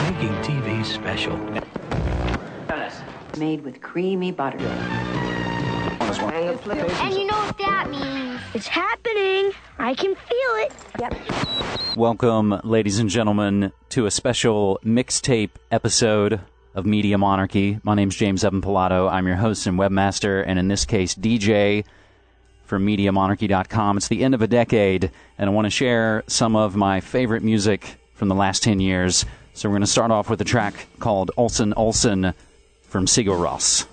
Making TV special. Made with creamy butter. And you know what that means. It's happening. I can feel it. Yep. Welcome, ladies and gentlemen, to a special mixtape episode of Media Monarchy. My name's James Evan Pilato. I'm your host and webmaster, and in this case, DJ from MediaMonarchy.com. It's the end of a decade, and I want to share some of my favorite music from the last 10 years. So we're going to start off with a track called Olsen Olsen from Sigur Rós.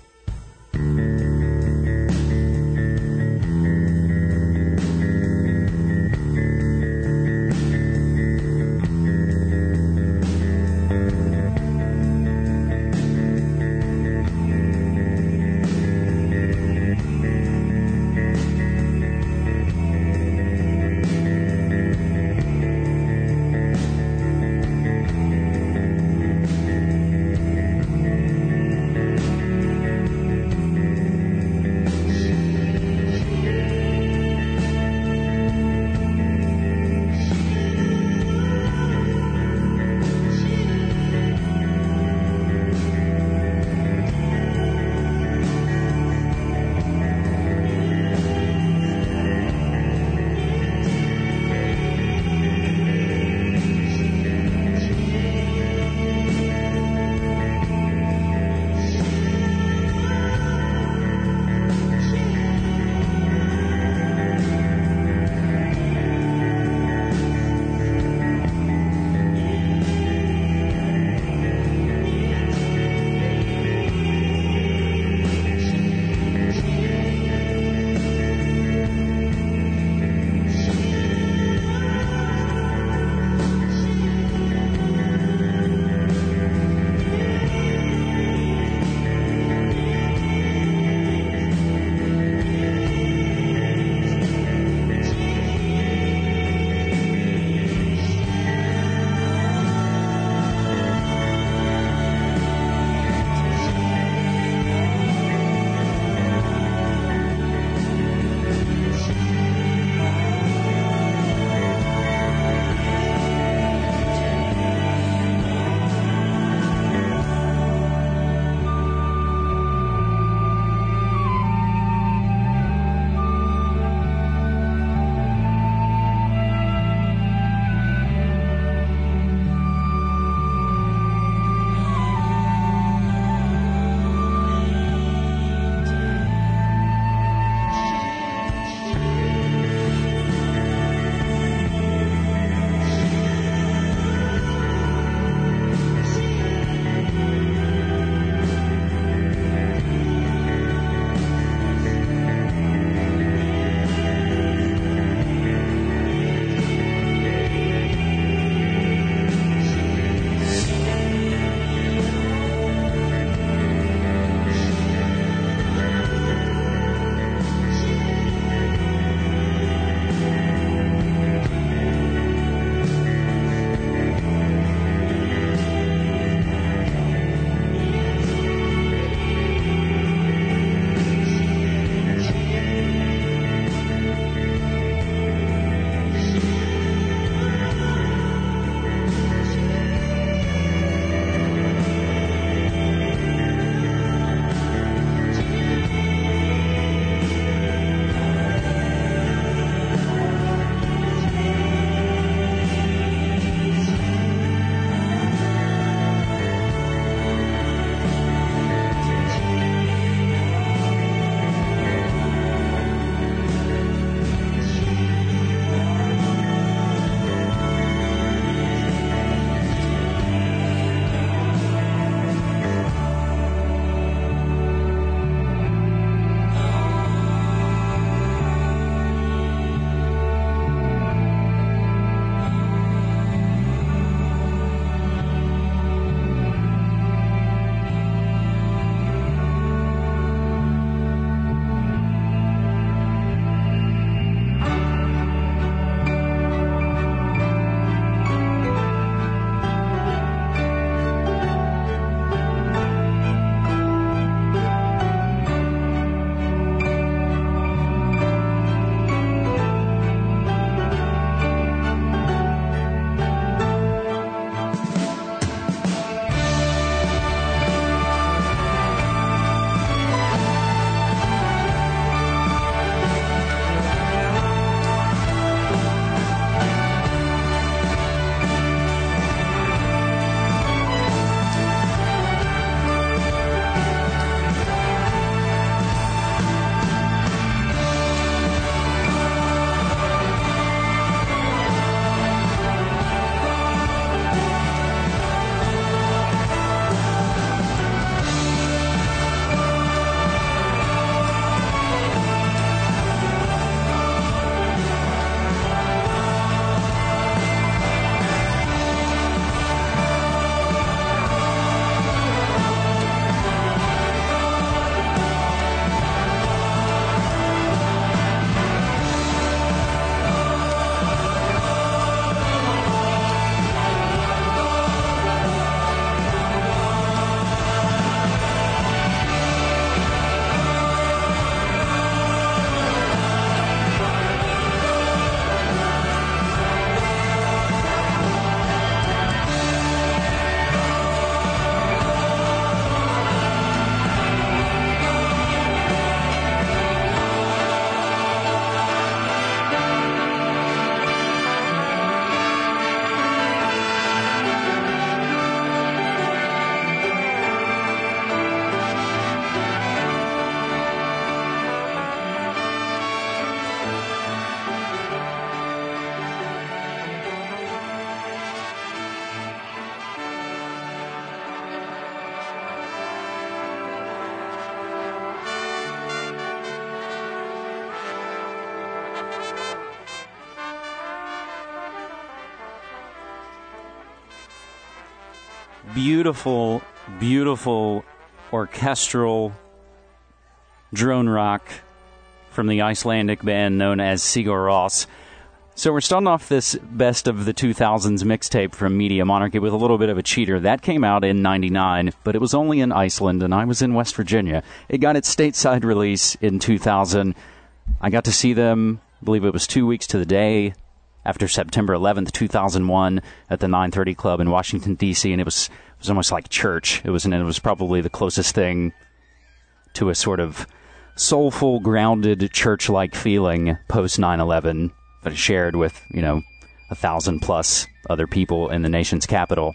beautiful, beautiful orchestral drone rock from the Icelandic band known as Sigur Rós. So we're starting off this best of the 2000s mixtape from Media Monarchy with a little bit of a cheater. That came out in 99, but it was only in Iceland, and I was in West Virginia. It got its stateside release in 2000. I got to see them, I believe it was 2 weeks to the day, after September 11th, 2001, at the 930 Club in Washington, D.C., and it was almost like church. It was probably the closest thing to a sort of soulful, grounded, church-like feeling post 9/11 that I shared with, 1,000+ other people in the nation's capital.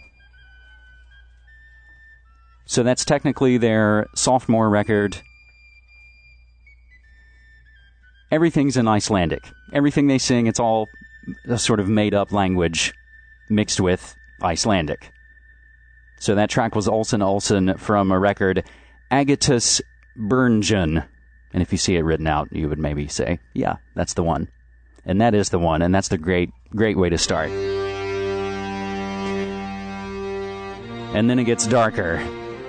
So that's technically their sophomore record. Everything's in Icelandic. Everything they sing, it's all a sort of made-up language mixed with Icelandic. So that track was Olsen Olsen from a record, Agatus Bernjun. And if you see it written out, you would maybe say, yeah, that's the one. And that is the one, and that's the great way to start. And then it gets darker.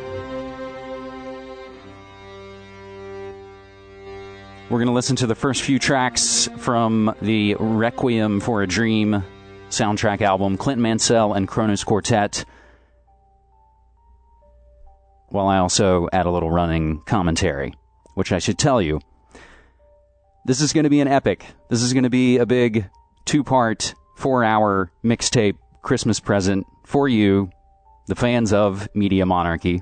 We're going to listen to the first few tracks from the Requiem for a Dream soundtrack album, Clinton Mansell and Kronos Quartet, while I also add a little running commentary, which I should tell you, this is going to be an epic. This is going to be a big 2-part, 4-hour mixtape Christmas present for you, the fans of Media Monarchy.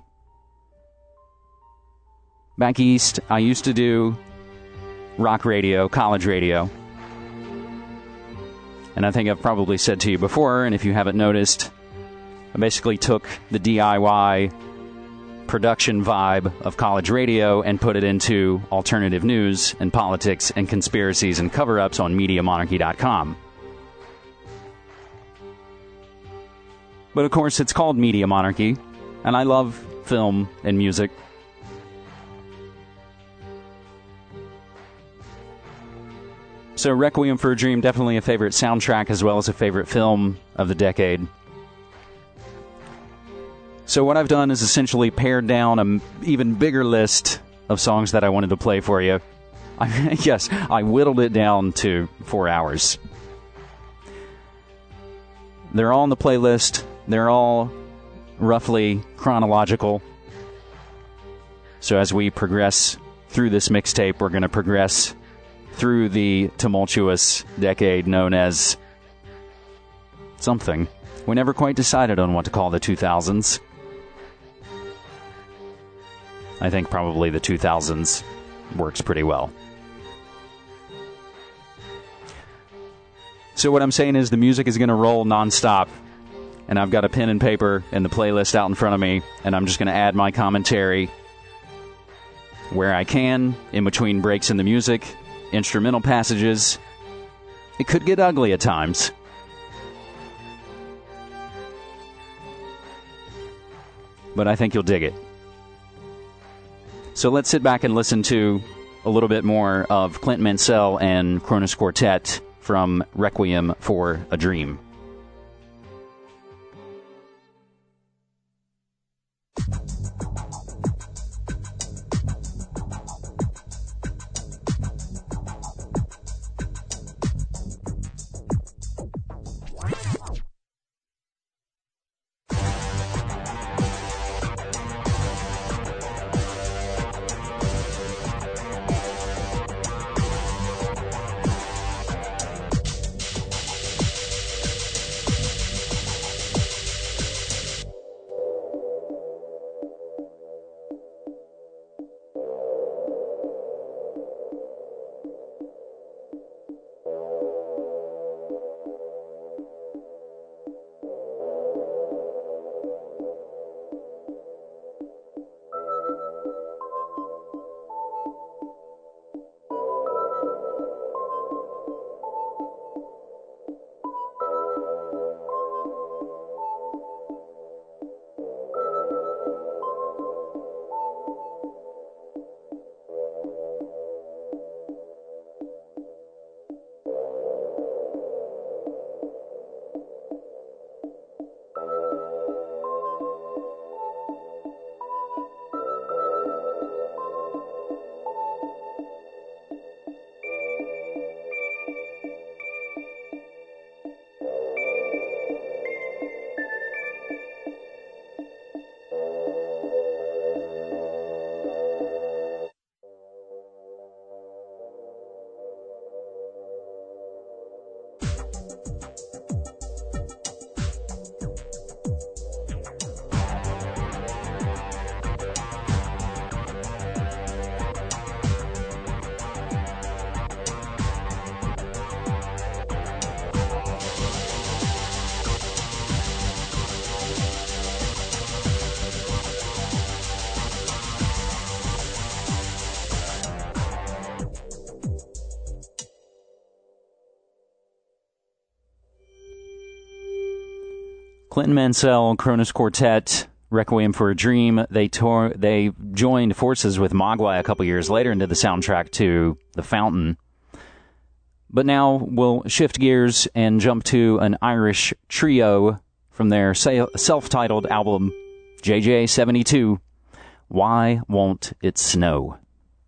Back east, I used to do rock radio, college radio. And I think I've probably said to you before, and if you haven't noticed, I basically took the DIY production vibe of college radio and put it into alternative news and politics and conspiracies and cover-ups on MediaMonarchy.com. But of course, it's called Media Monarchy, and I love film and music. So Requiem for a Dream, definitely a favorite soundtrack as well as a favorite film of the decade. So what I've done is essentially pared down an even bigger list of songs that I wanted to play for you. I whittled it down to 4 hours. They're all on the playlist. They're all roughly chronological. So as we progress through this mixtape, we're going to progress through the tumultuous decade known as something. We never quite decided on what to call the 2000s. I think probably the 2000s works pretty well. So what I'm saying is the music is going to roll nonstop, and I've got a pen and paper and the playlist out in front of me, and I'm just going to add my commentary where I can, in between breaks in the music, instrumental passages. It could get ugly at times. But I think you'll dig it. So let's sit back and listen to a little bit more of Clinton Mansell and Kronos Quartet from Requiem for a Dream. Clinton Mansell, Kronos Quartet, Requiem for a Dream. They joined forces with Mogwai a couple years later and did the soundtrack to The Fountain. But now we'll shift gears and jump to an Irish trio from their self-titled album, JJ72, Why Won't It Snow?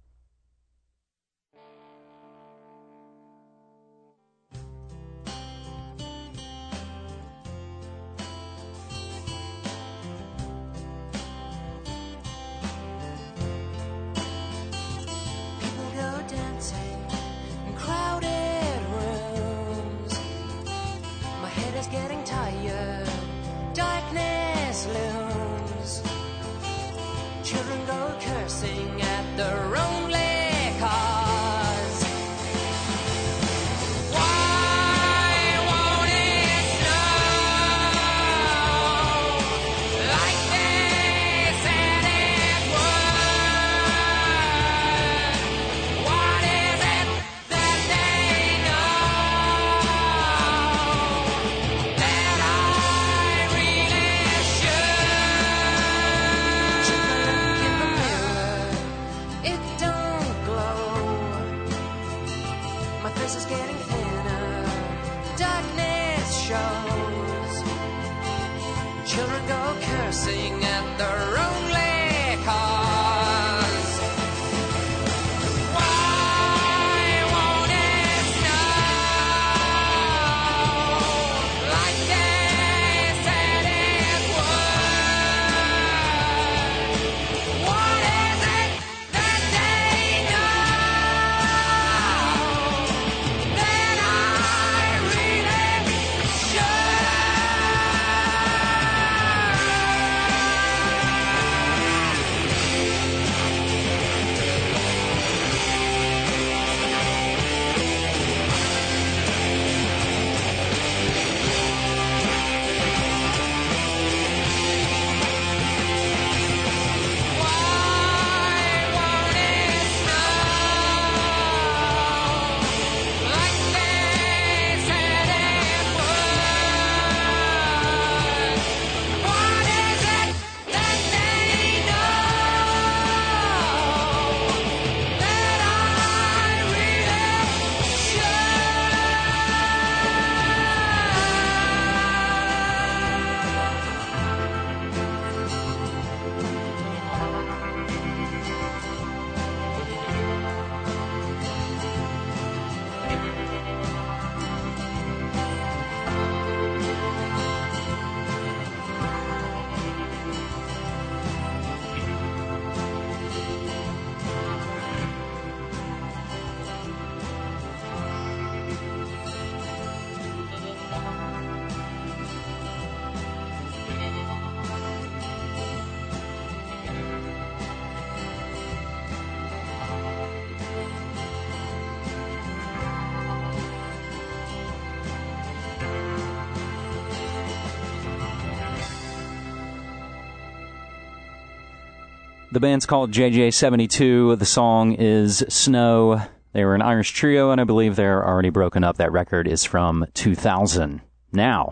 The band's called JJ72. The song is Snow. They were an Irish trio, and I believe they're already broken up. That record is from 2000. Now,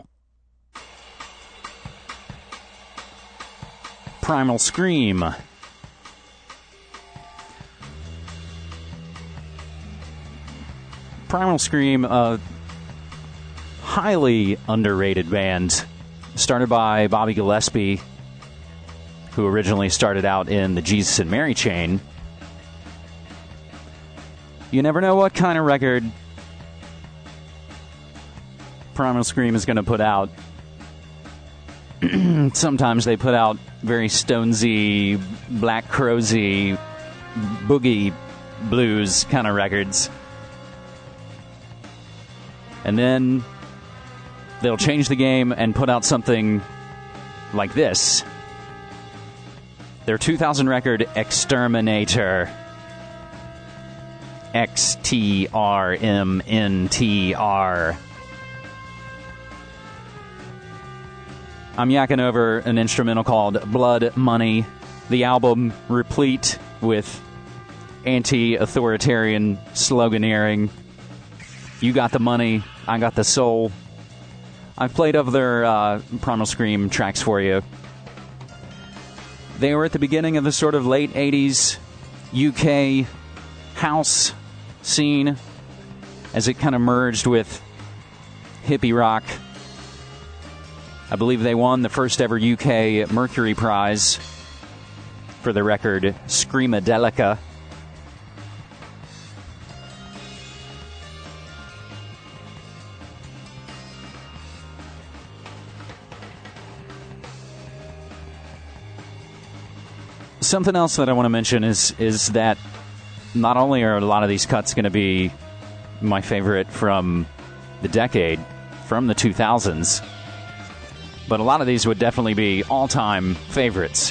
Primal Scream. Primal Scream, a highly underrated band, started by Bobby Gillespie, who originally started out in the Jesus and Mary chain. You never know what kind of record Primal Scream is going to put out. Sometimes they put out very Stonesy, Black Crowsy, boogie blues kind of records. And then they'll change the game and put out something like this. Their 2000 record, Exterminator. XTRMNTR. I'm yakking over an instrumental called Blood Money. The album replete with anti-authoritarian sloganeering. You got the money, I got the soul. I've played other Primal Scream tracks for you. They were at the beginning of the sort of late 80s UK house scene as it kind of merged with hippie rock. I believe they won the first ever UK Mercury Prize for the record Screamadelica. Something else that I want to mention is that not only are a lot of these cuts going to be my favorite from the decade, from the 2000s, but a lot of these would definitely be all-time favorites.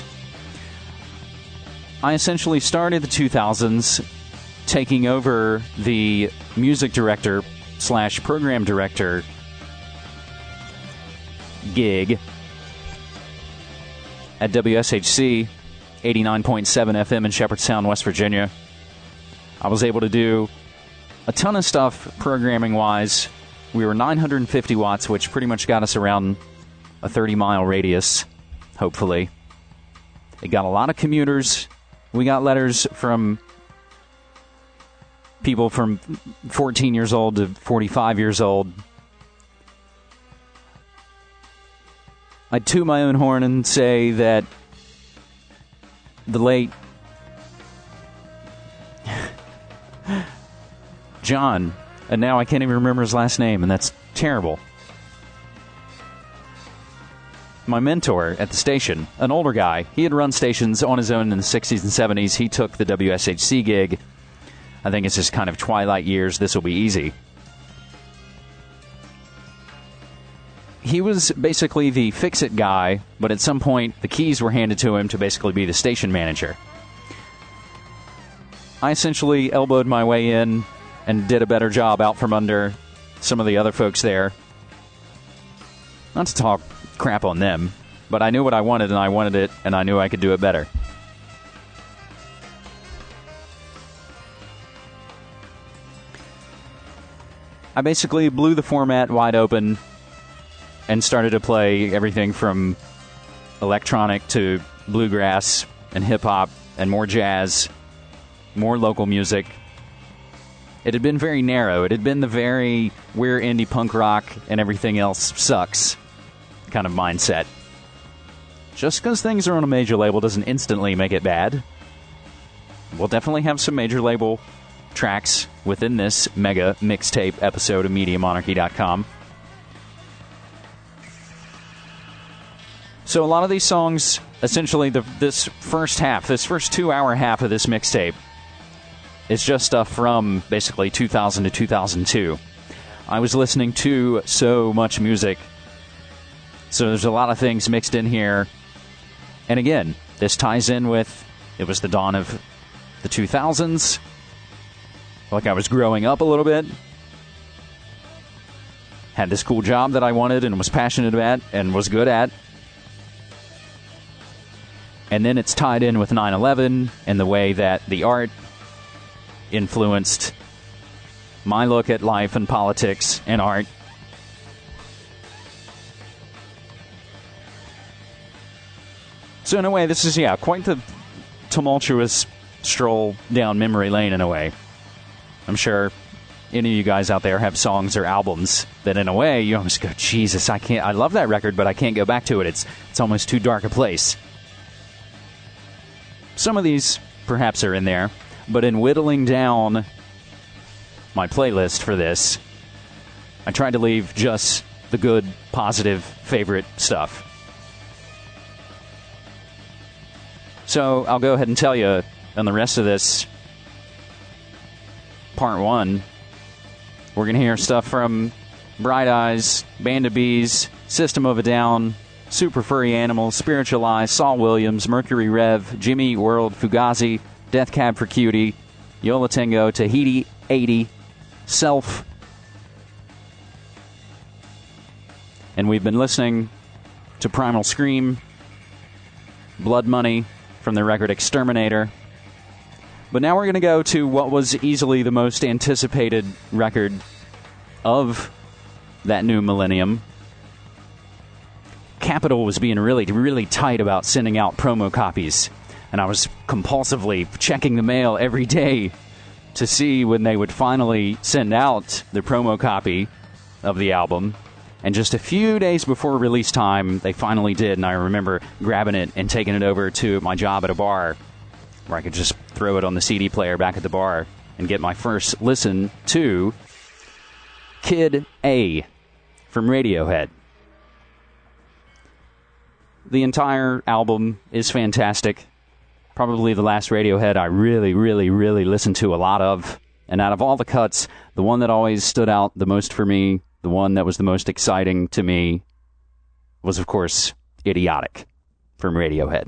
I essentially started the 2000s taking over the music director / program director gig at WSHC 89.7 FM in Shepherdstown, West Virginia. I was able to do a ton of stuff programming-wise. We were 950 watts, which pretty much got us around a 30-mile radius, hopefully. It got a lot of commuters. We got letters from people from 14 years old to 45 years old. I'd toot my own horn and say that the late John, and now I can't even remember his last name, and that's terrible. My mentor at the station, an older guy, he had run stations on his own in the 60s and 70s. He took the WSHC gig. I think it's just kind of twilight years. This will be easy. He was basically the fix-it guy, but at some point the keys were handed to him to basically be the station manager. I essentially elbowed my way in and did a better job out from under some of the other folks there. Not to talk crap on them, but I knew what I wanted, and I wanted it, and I knew I could do it better. I basically blew the format wide open and started to play everything from electronic to bluegrass and hip-hop and more jazz, more local music. It had been very narrow. It had been the very, we're indie punk rock and everything else sucks kind of mindset. Just because things are on a major label doesn't instantly make it bad. We'll definitely have some major label tracks within this mega mixtape episode of MediaMonarchy.com. So a lot of these songs, essentially this first 2-hour half of this mixtape is just stuff from basically 2000 to 2002. I was listening to so much music, so there's a lot of things mixed in here. And again, this ties in with, it was the dawn of the 2000s. Like I was growing up a little bit. Had this cool job that I wanted and was passionate about and was good at. And then it's tied in with 9/11 and the way that the art influenced my look at life and politics and art. So in a way, this is, quite the tumultuous stroll down memory lane in a way. I'm sure any of you guys out there have songs or albums that in a way you almost go, Jesus, I love that record, but I can't go back to it. It's almost too dark a place. Some of these perhaps are in there, but in whittling down my playlist for this, I tried to leave just the good, positive, favorite stuff. So I'll go ahead and tell you on the rest of this part one, we're going to hear stuff from Bright Eyes, Band of Bees, System of a Down, Super Furry Animals, Spiritual Eye, Saul Williams, Mercury Rev, Jimmy Eat World, Fugazi, Death Cab for Cutie, Yo La Tengo, Tahiti 80, Self. And we've been listening to Primal Scream, Blood Money from the record Exterminator. But now we're going to go to what was easily the most anticipated record of that new millennium. Capitol was being really, really tight about sending out promo copies. And I was compulsively checking the mail every day to see when they would finally send out the promo copy of the album. And just a few days before release time, they finally did. And I remember grabbing it and taking it over to my job at a bar where I could just throw it on the CD player back at the bar and get my first listen to Kid A from Radiohead. The entire album is fantastic. Probably the last Radiohead I really, really, really listened to a lot of. And out of all the cuts, the one that always stood out the most for me, the one that was the most exciting to me, was, of course, Idiotic from Radiohead.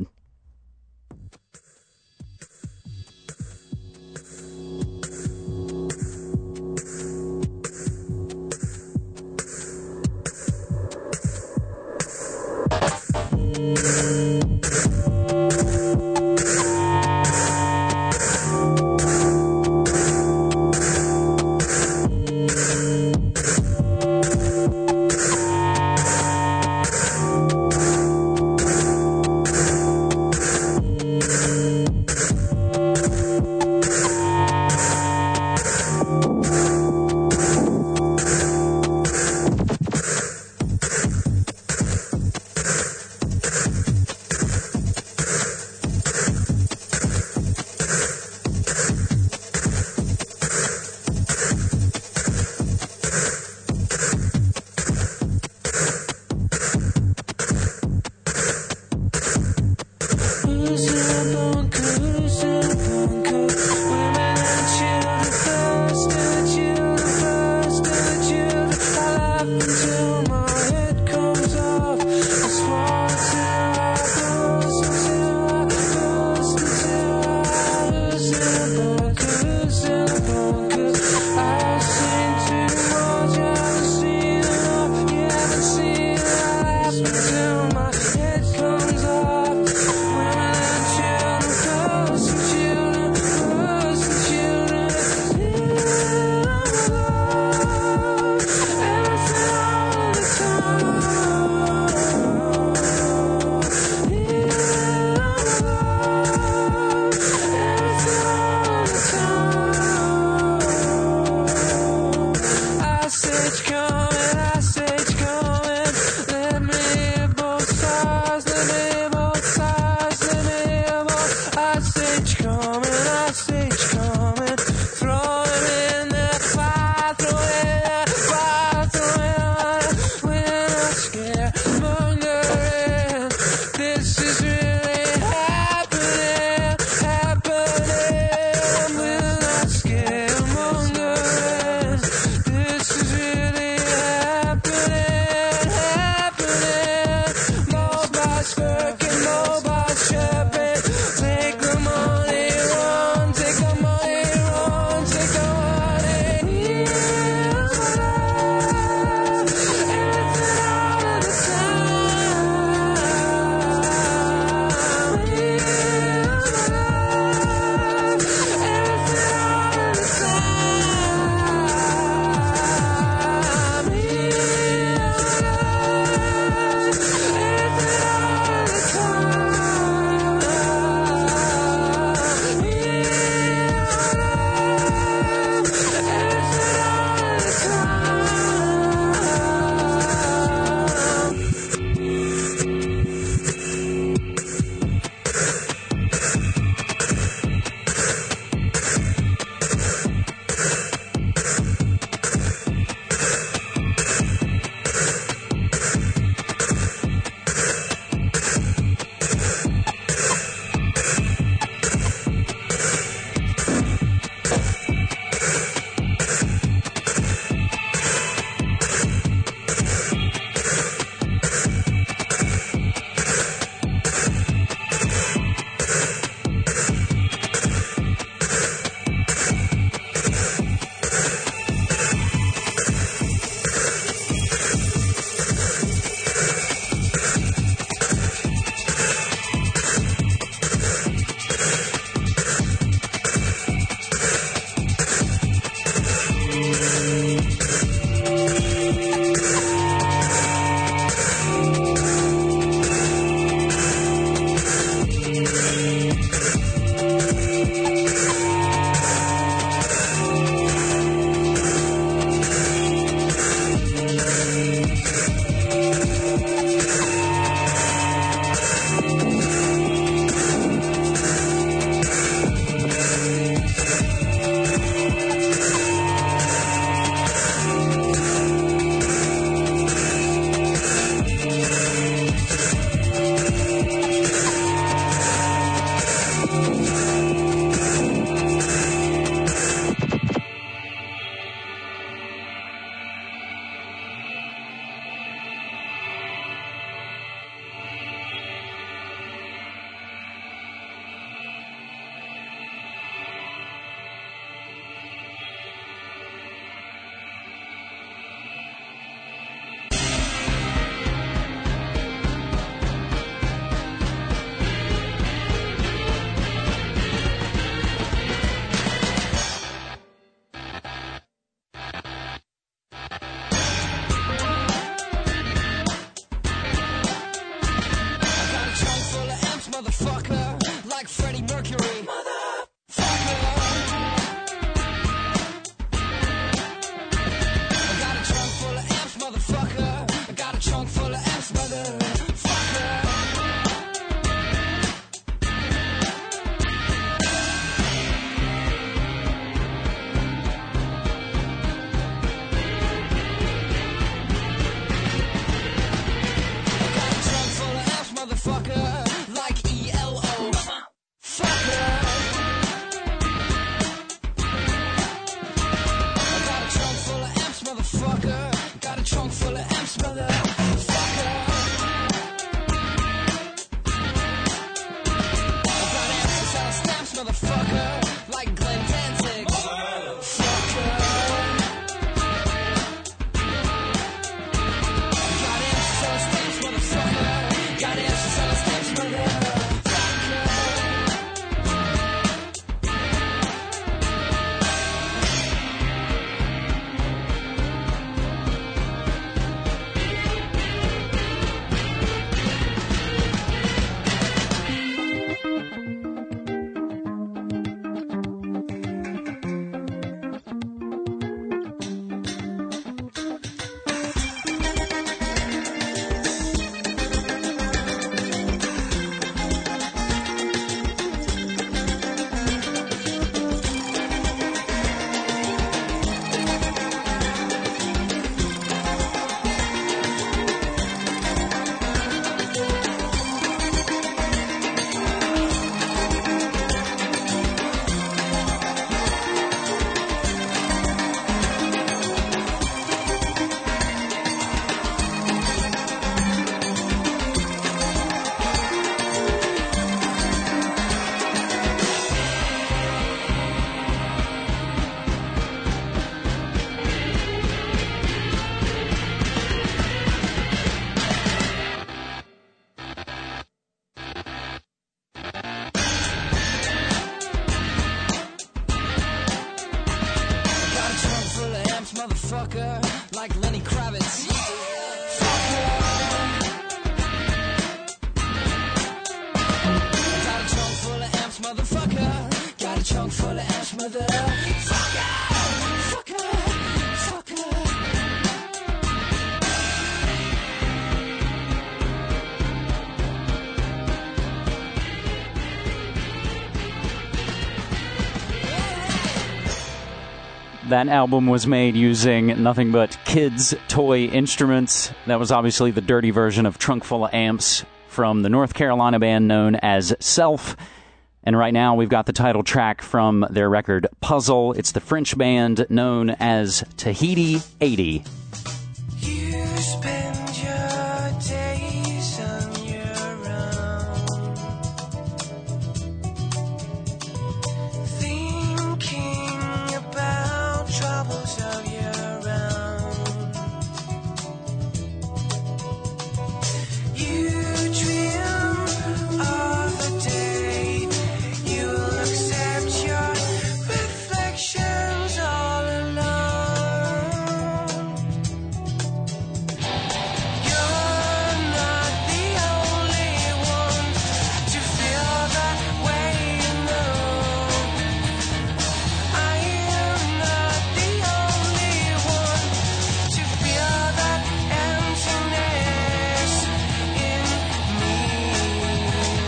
motherfucker, like Lenny Kravitz. Fuck her. Got a trunk full of amps, motherfucker. Got a trunk full of amps, motherfucker. Fuck her. Fuck her. That album was made using nothing but kids' toy instruments. That was obviously the dirty version of Trunk Full of Amps from the North Carolina band known as Self. And right now we've got the title track from their record Puzzle. It's the French band known as Tahiti 80. You spend your days on your own, thinking about troubles of your own. You dream of a day you'll accept your reflections all alone. You're not the only one to feel that way, you know. I am not the only one to feel that emptiness in me.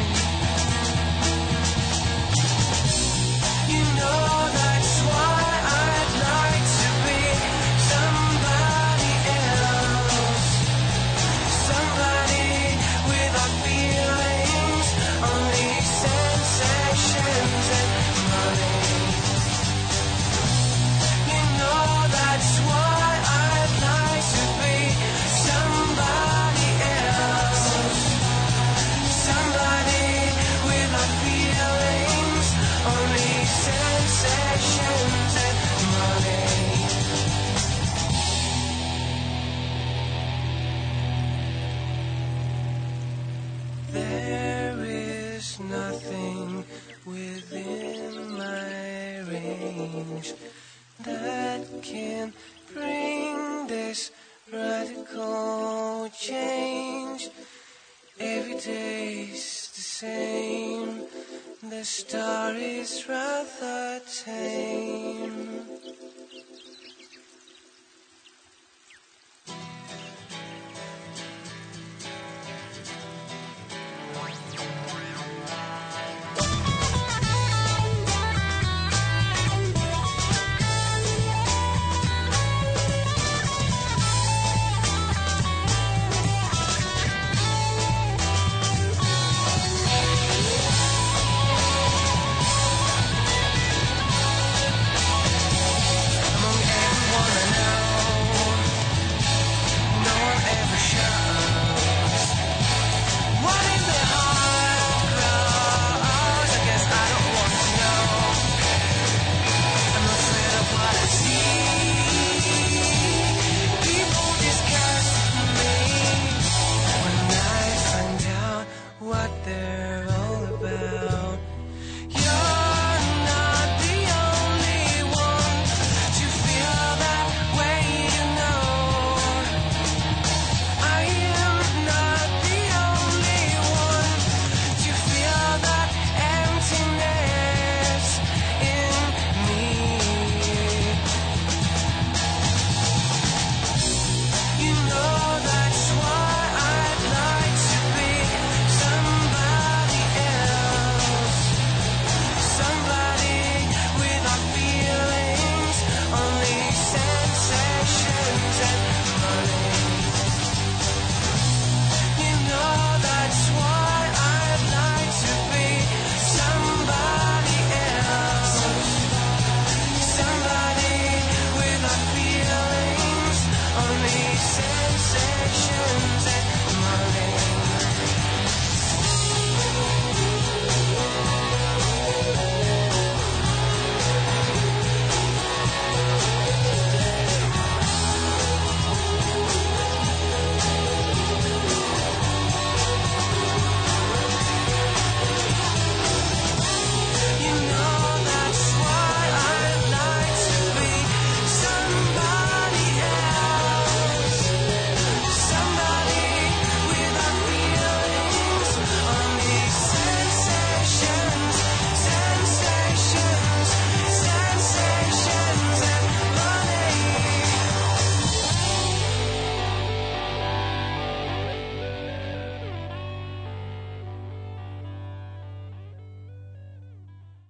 You know that's why I'd like to be somebody else. Somebody without feelings, only sensations and money. You know that's why I'd like to be somebody else. Somebody without feelings, only sensations and money. There is nothing within my range that can bring this radical change. Every day's the same, the story's rather tame.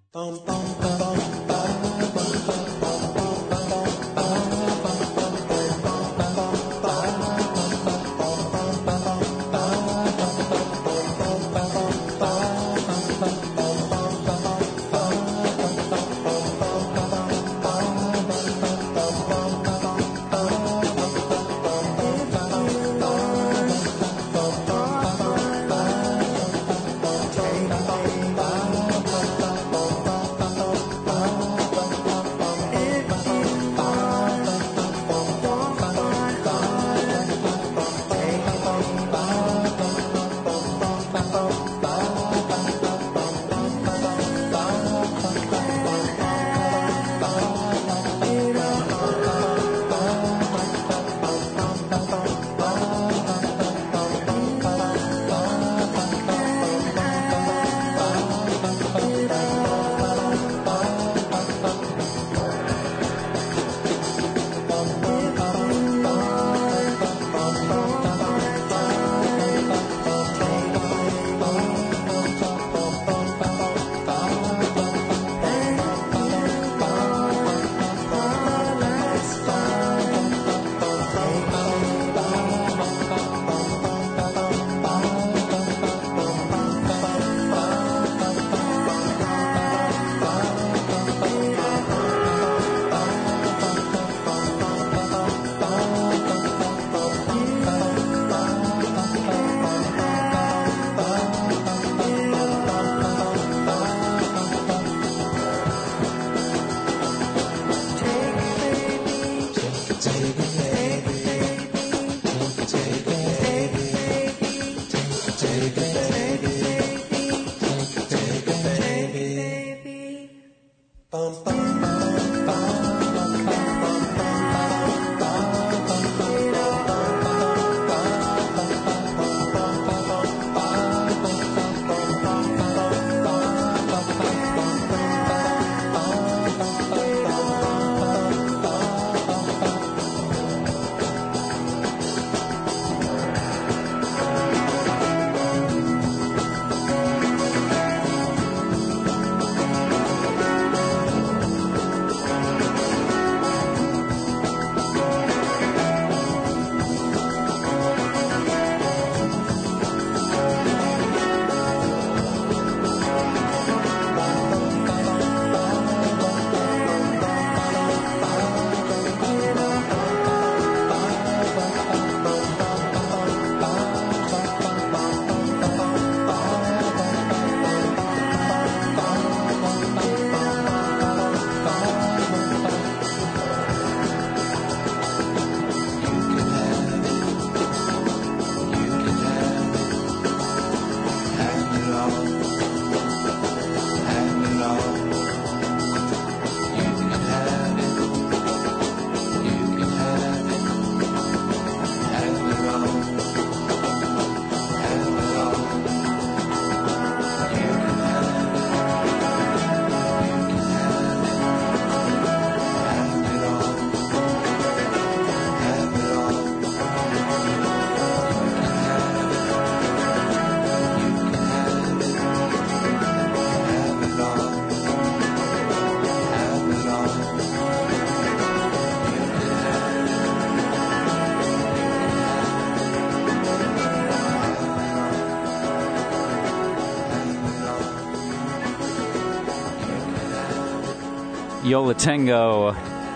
Yo La Tengo,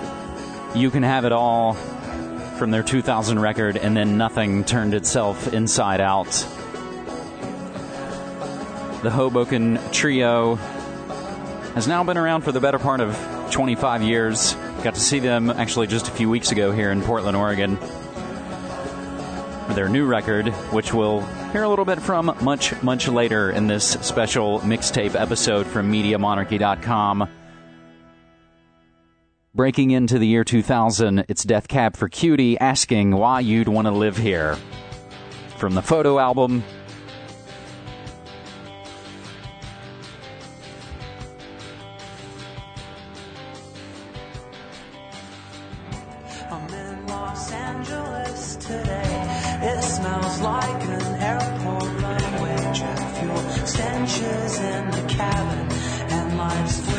You Can Have It All, from their 2000 record, And Then Nothing Turned Itself Inside Out. The Hoboken Trio has now been around for the better part of 25 years. Got to see them actually just a few weeks ago here in Portland, Oregon. Their new record, which we'll hear a little bit from much later in this special mixtape episode from MediaMonarchy.com. Breaking into the year 2000, it's Death Cab for Cutie asking why you'd want to live here. From the photo album, I'm in Los Angeles today. It smells like an airport runway. Jet fuel stenches in the cabin, and life's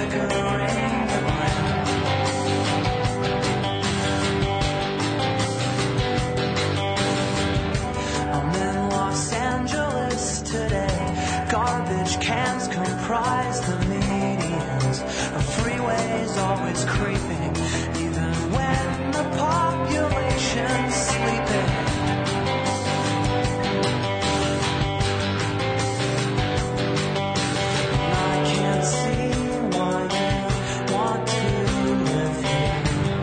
cans comprise the medians. A freeway's always creeping, even when the population's sleeping. And I can't see why you want to live here.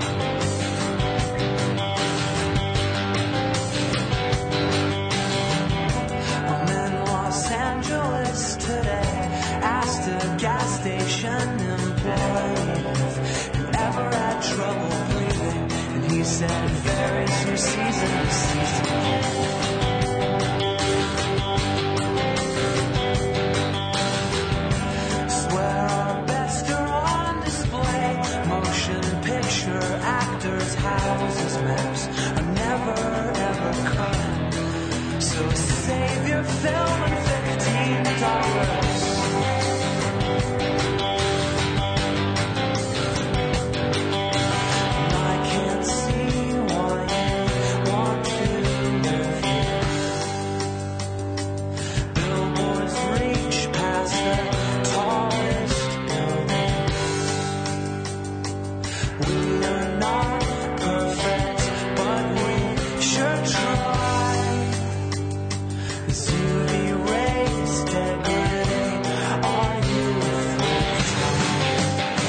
I'm in Los Angeles today. Asked a gas station employee if you ever had trouble breathing, and he said it varies from season to season. Swear our best are on display. Motion picture actors' houses maps are never ever cut. So save your film and $15. And I can't see why you want to live here. Billboards reach past the tallest building. We are not perfect, but we sure try. Is UV rays degrading our youth with time?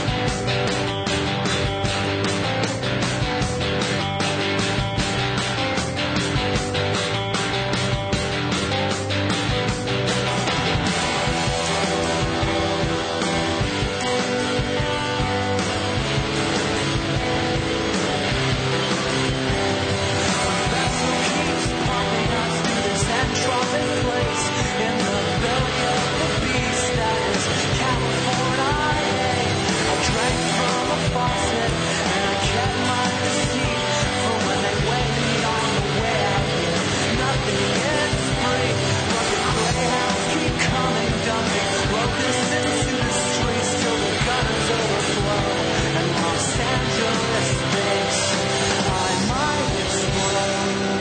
Vessel keeps pumping us to this entropic place in the belly of the beast that is California. I drank from a faucet and I kept my receipt for when they weigh me on the way out here. Nothing is free, but the greyhounds keep coming, dumping locusts into the streets till the gunners overflow. And Los Angeles thinks I might explode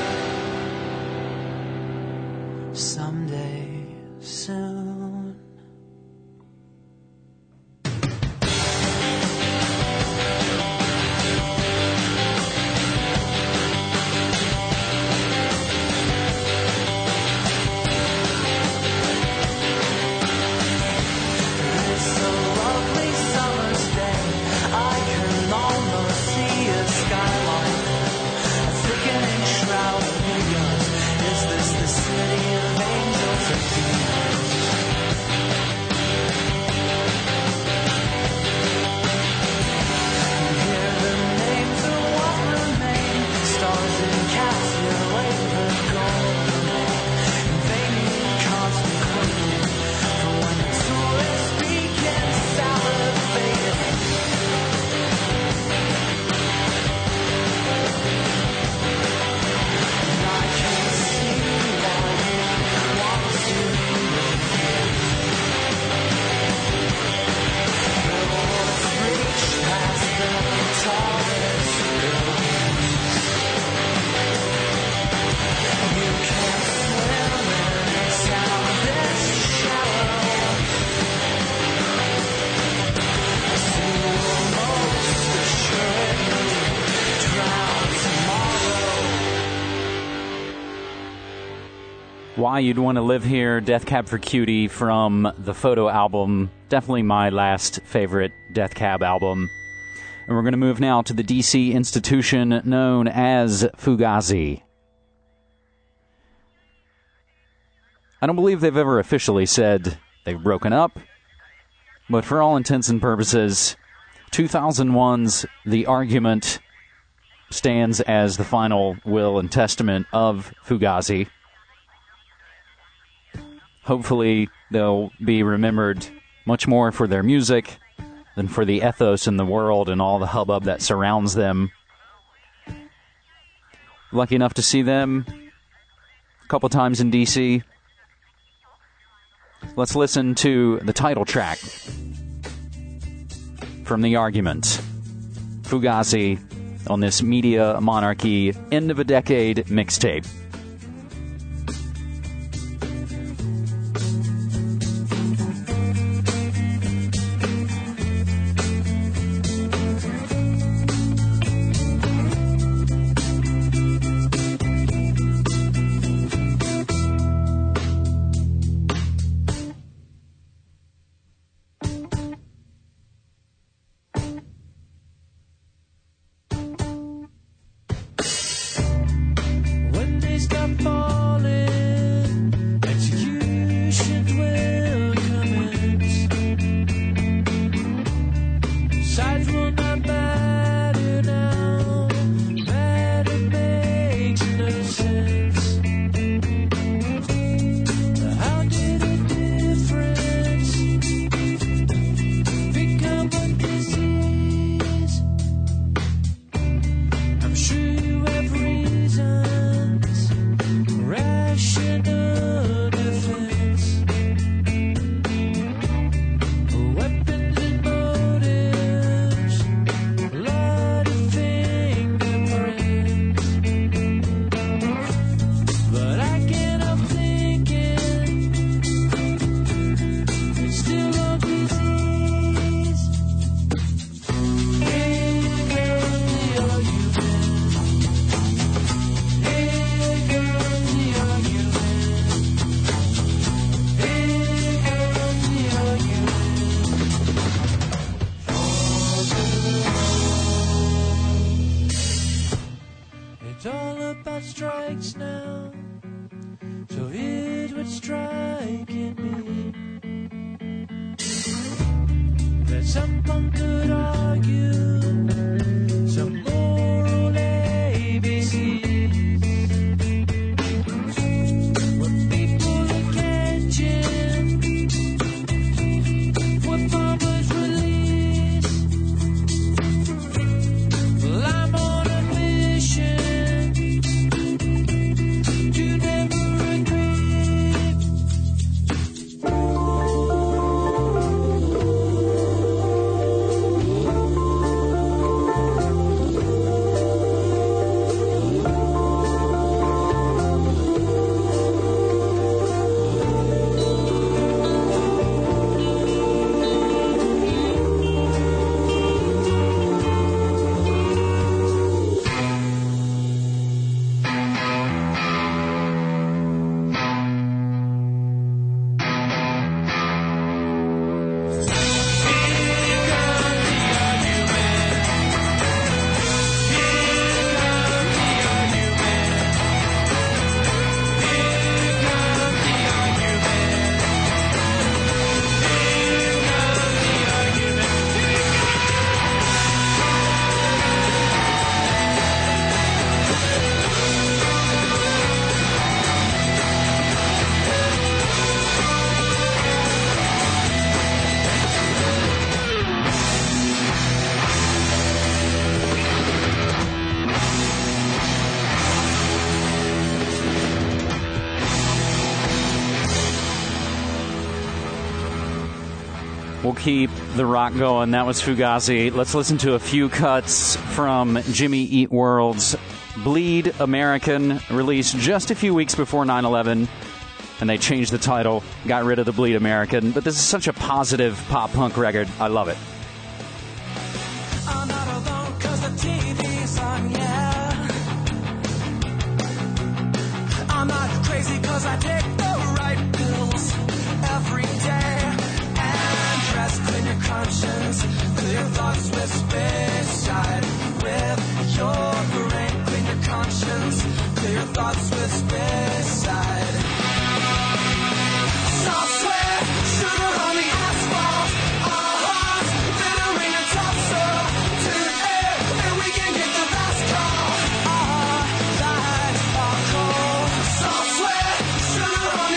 someday soon. It's a lovely summer's day. I can almost see a skyline, a thickening shroud of neons. Is this the city of angels or demons? You hear the names of what remain. Stars encapsulate the golden age. And they need constant cleaning for when the tourists begin salivating. And I can't see why you want to live here. Billboards reach past the tallest buildings. You can't swim in sound this shallow. So you will most assuredly drown tomorrow. Why You'd Want to Live Here, Death Cab for Cutie from the Photo album. Definitely my last favorite Death Cab album. And we're going to move now to the DC institution known as Fugazi. I don't believe they've ever officially said they've broken up, but for all intents and purposes, 2001's The Argument stands as the final will and testament of Fugazi. Hopefully, they'll be remembered much more for their music than for the ethos in the world and all the hubbub that surrounds them. Lucky enough to see them a couple times in D.C. Let's listen to the title track from The Argument, Fugazi, on this Media Monarchy End of a Decade mixtape. Someone could argue some moral ABCs. What people are catching, what farmers release. Well, I'm on a mission to never agree. We'll keep the rock going. That was Fugazi. Let's listen to a few cuts from Jimmy Eat World's Bleed American, released just a few weeks before 9/11. And they changed the title, got rid of the Bleed American. But this is such a positive pop-punk record. I love it. I'm not alone 'cause the TV's on, yeah. I'm not crazy 'cause I take the right pills every day. And rest, clean your conscience, clear your thoughts with Speyside. With your brain, clean your conscience, clear your thoughts with Speyside. Soft sweat, sugar on the asphalt, our hearts glittering and topsoil to the air, and we can get the last call. Our lives are cold. Soft sweat, sugar on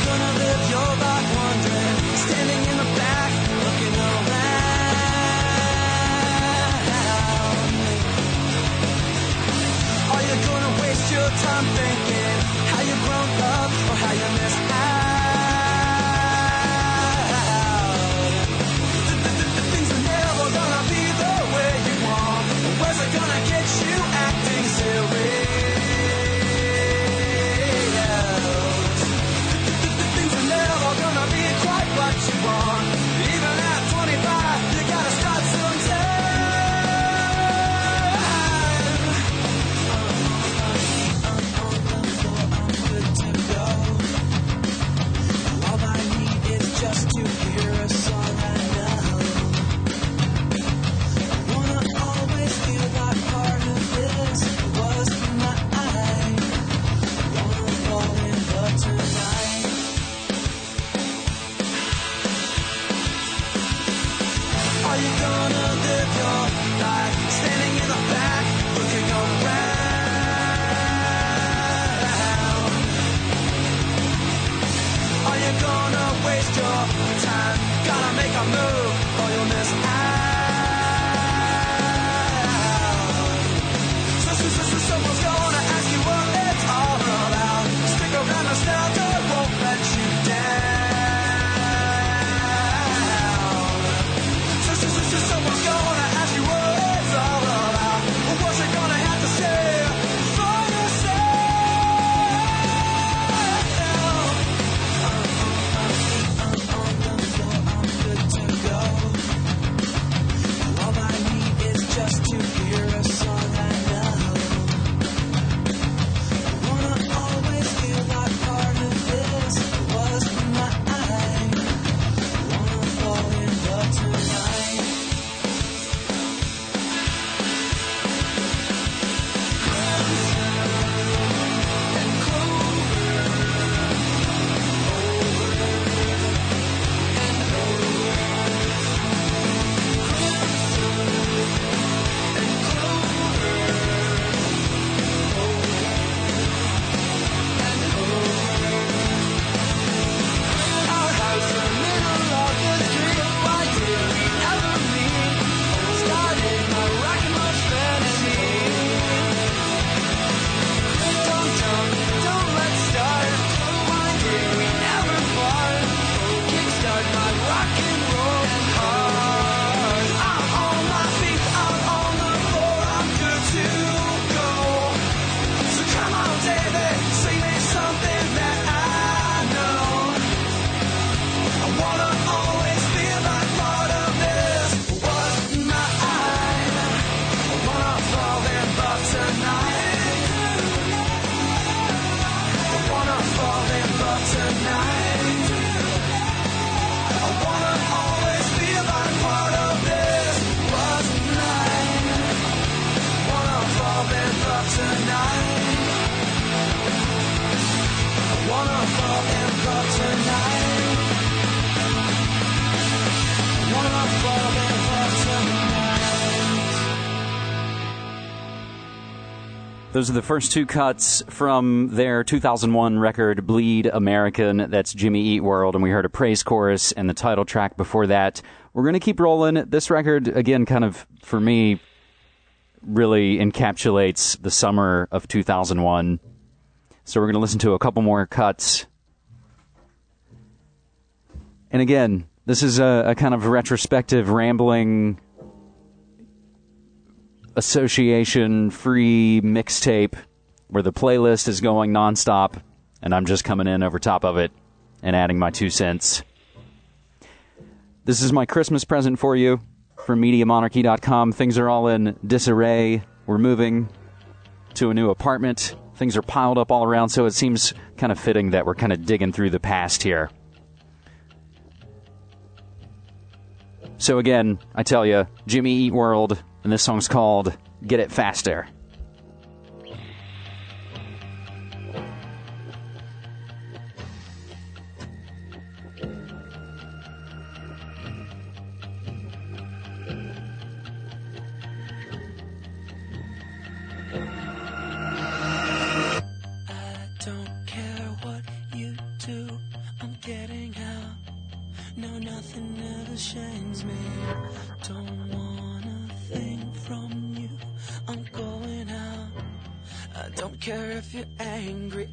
gonna live your life wondering, standing in the back, looking around? Are you gonna waste your time thinking how you've grown up or how you missed out? The things are never gonna be the way you want. Where's it gonna get you acting serious? The things are never gonna be quite what you want. Even at 25, you gotta start just to hear a song I know. I wanna always feel like part of this was mine. Wanna fall in love tonight. Are you gonna live your life standing in the back, looking around? Are you gonna waste your time? Gotta make a move or you'll miss out. Someone's gonna ask you what it's all about. Stick around, nostalgia won't let you down. Someone's gonna ask you what it's all about. What's it gonna have to say for yourself? Just to hear a song I know. I wanna always feel like part of this was mine. Wanna fall in love tonight. And clover, our house in the middle of the street. Why did we ever meet? Started my rock and roll fantasy. Don't let's start. Why did we never part? Kickstart my rock and roll heart. I'm on my feet, I'm on the floor, I'm good to go. So come on, David, sing me something that I know. I wanna always feel like part of this was mine. I wanna fall in love tonight. I wanna fall in love tonight. I wanna always feel like part of this was mine. I wanna fall in love tonight. I wanna fall in love tonight. I wanna fall in love tonight. Those are the first two cuts from their 2001 record, Bleed American. That's Jimmy Eat World, and we heard a praise chorus and the title track before that. We're going to keep rolling. This record, again, kind of, for me, really encapsulates the summer of 2001. So we're going to listen to a couple more cuts. And again, this is a kind of retrospective, rambling, association-free mixtape where the playlist is going nonstop, and I'm just coming in over top of it and adding my 2 cents. This is my Christmas present for you from MediaMonarchy.com. Things are all in disarray. We're moving to a new apartment. Things are piled up all around, so it seems kind of fitting that we're kind of digging through the past here. So again, I tell you, Jimmy Eat World, and this song's called Get It Faster. I don't care what you do I don't care if you're angry.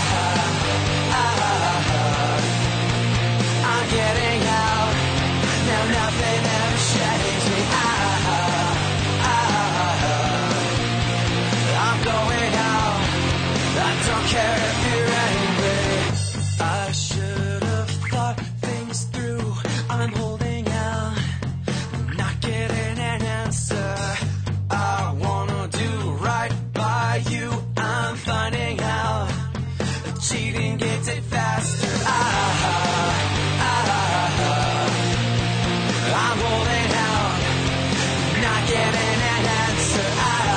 I'm getting out. Now nothing ever shakes me. I'm going out. I don't care if you're angry. I should have thought things through. I'm holding out, not getting an answer. I wanna do right by you. I'm finding out cheating gets it faster. I'm holding out, not getting an answer.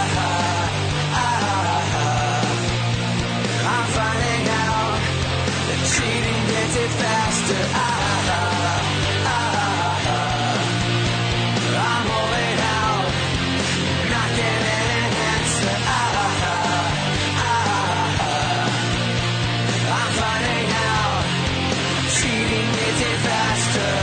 I'm finding out that cheating gets it faster. I'm holding out, not getting an answer. I'm finding out cheating gets it faster.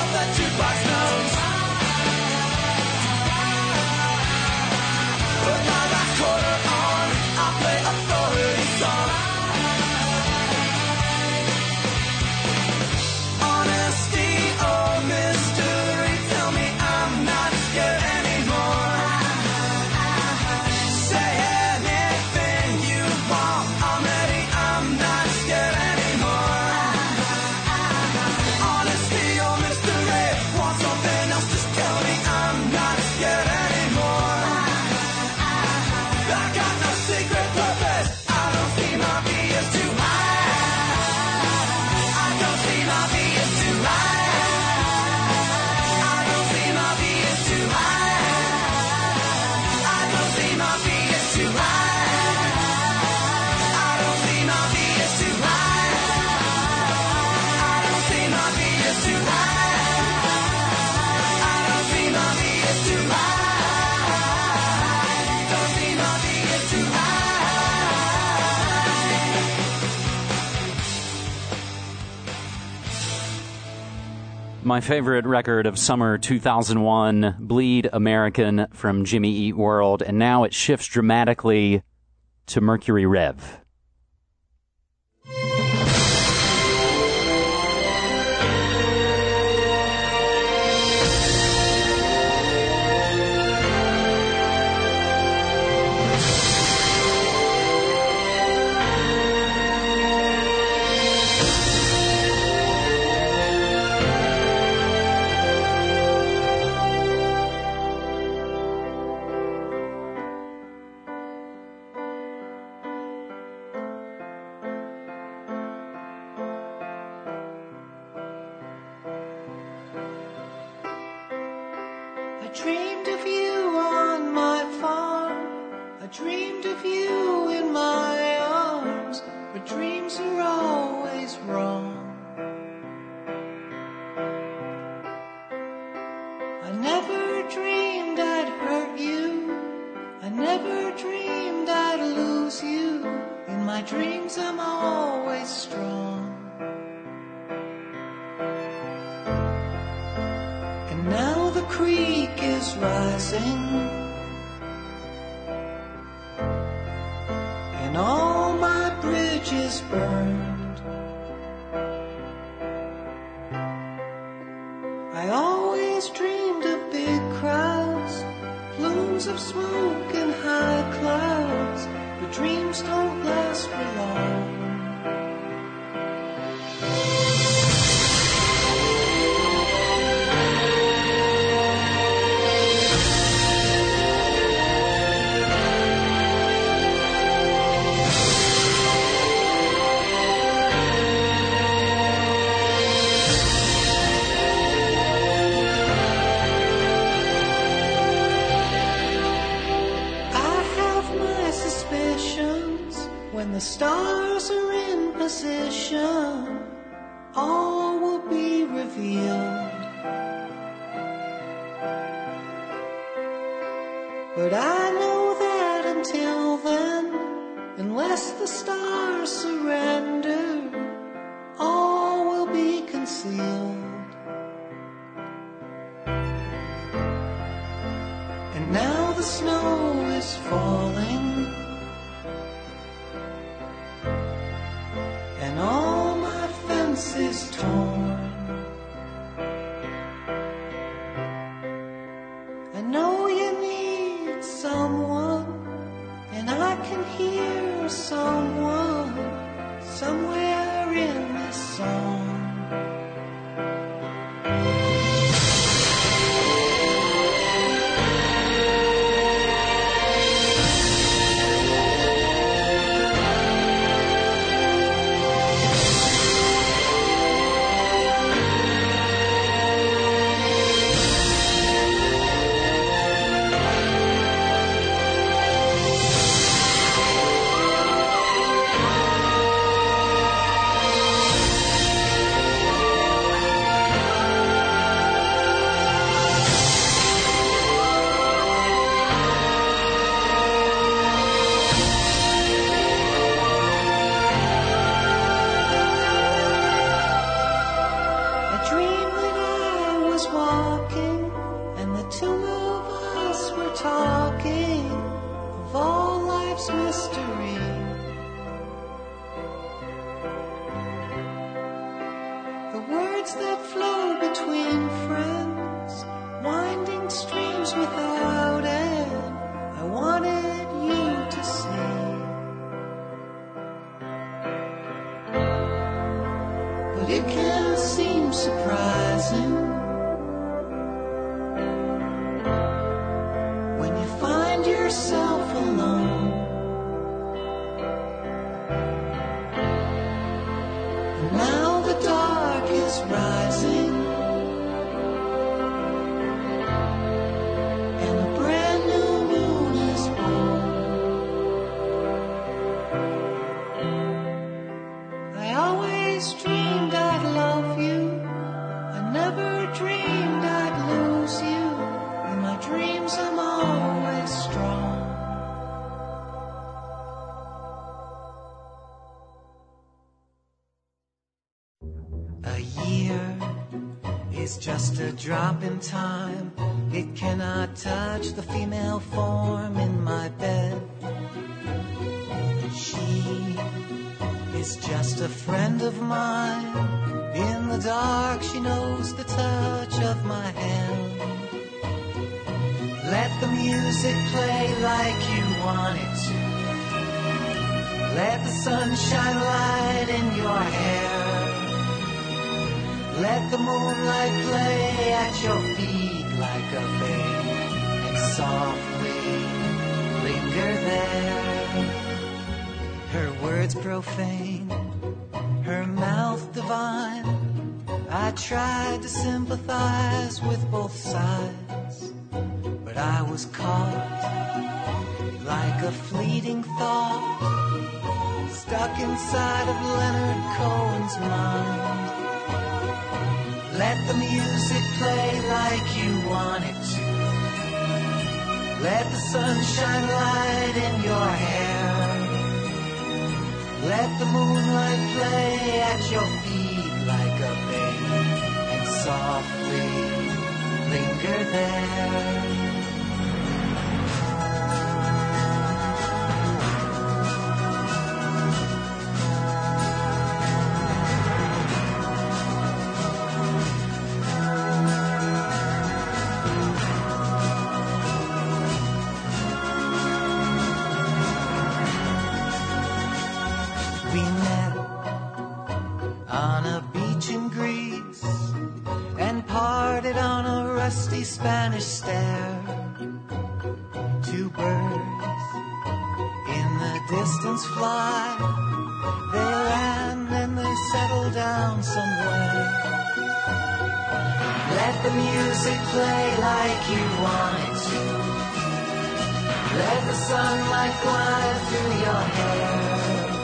what the jukebox knows. Put my last quarter on, I'll play authority song. Honesty or mystery, tell me I'm not scared anymore. Say anything you want, I'm ready, I'm not scared anymore. Honesty or mystery, want something else, just tell me I'm not scared anymore. I got no secret purpose, I don't see my fears too high. I don't see my fears too high. I don't see my fears too high. I don't see my fears too high. I don't see my fears too high. I don't see my fears too high. I don't see my fears too high. Don't see my fears too high. My favorite record of summer 2001, Bleed American from Jimmy Eat World, and now it shifts dramatically to Mercury Rev. I dreamed of you on my farm. I dreamed of you in my arms. But dreams are always wrong. I never dreamed I'd hurt you. I never dreamed I'd lose you. In my dreams I'm always strong. And now the creek is rising, and all my bridges burned. I always dreamed of big crowds, plumes of smoke and high clouds, but dreams don't last for long. When the stars are in position, all will be revealed. But I know that until then, unless the stars surrender, all will be concealed. And now the snow is falling, and all my fences torn. I know you need someone, and I can hear someone somewhere in this song. The words that flow between friends, winding streams without end, I wanted you to see. But it can seem surprising when you find yourself alone. And now the dark is rising, and a brand new moon is born. I always dreamed I'd love you, I never dreamed I'd lose you. In my dreams I'm always strong. A year is just a drop in time. It cannot touch the female form in my bed. She is just a friend of mine. In the dark she knows the touch of my hand. Let the music play like you want it to. Let the sun shine light in your hair. Let the moonlight play at your feet like a babe, and softly linger there. Her words profane, her mouth divine. I tried to sympathize with both sides, but I was caught like a fleeting thought, stuck inside of Leonard Cohen's mind. Let the music play like you want it to. Let the sun shine light in your hair. Let the moonlight play at your feet like a babe, and softly linger there. Spanish stare. Two birds in the distance fly. They land and they settle down somewhere. Let the music play like you want it to. Let the sunlight glide through your hair.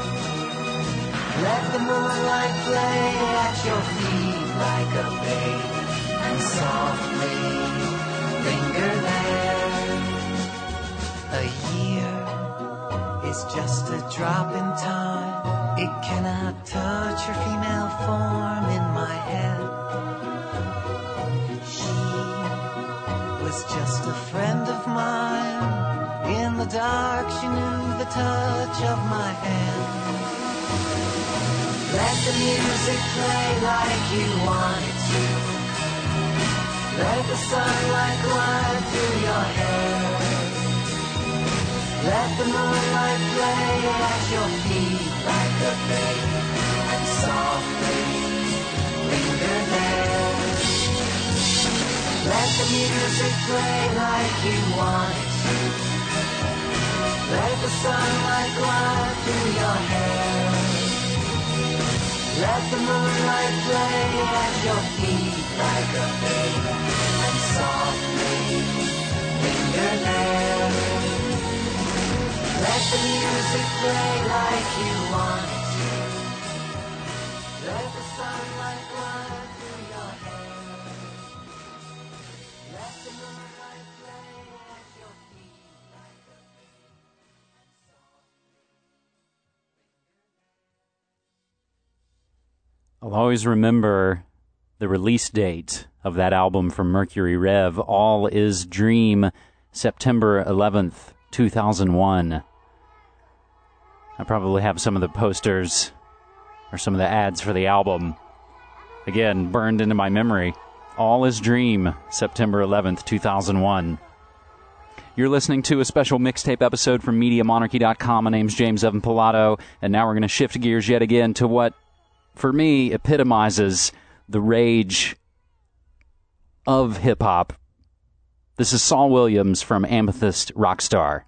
Let the moonlight play at your feet like a babe, and softly linger there. A year is just a drop in time. It cannot touch her female form in my head. She was just a friend of mine. In the dark she knew the touch of my hand. Let the music play like you want it to. Let the sunlight glide through your hair. Let the moonlight play at your feet like a babe, and softly linger there. Let the music play like you want it to. Let the sunlight glide through your hair. Let the moonlight play at your feet like a babe, and softly linger there. Let the music play like you want it to. Let the sunlight glide through your hair. Let the moonlight play at your feet like a babe, and softly. I'll always remember the release date of that album from Mercury Rev, All Is Dream, September 11th, 2001. I probably have some of the posters or some of the ads for the album Again, burned into my memory. All Is Dream, September 11th, 2001. You're listening to a special mixtape episode from MediaMonarchy.com. My name's James Evan Pilato, and now we're going to shift gears yet again to what, for me, epitomizes the rage of hip-hop. This is Saul Williams from Amethyst Rockstar.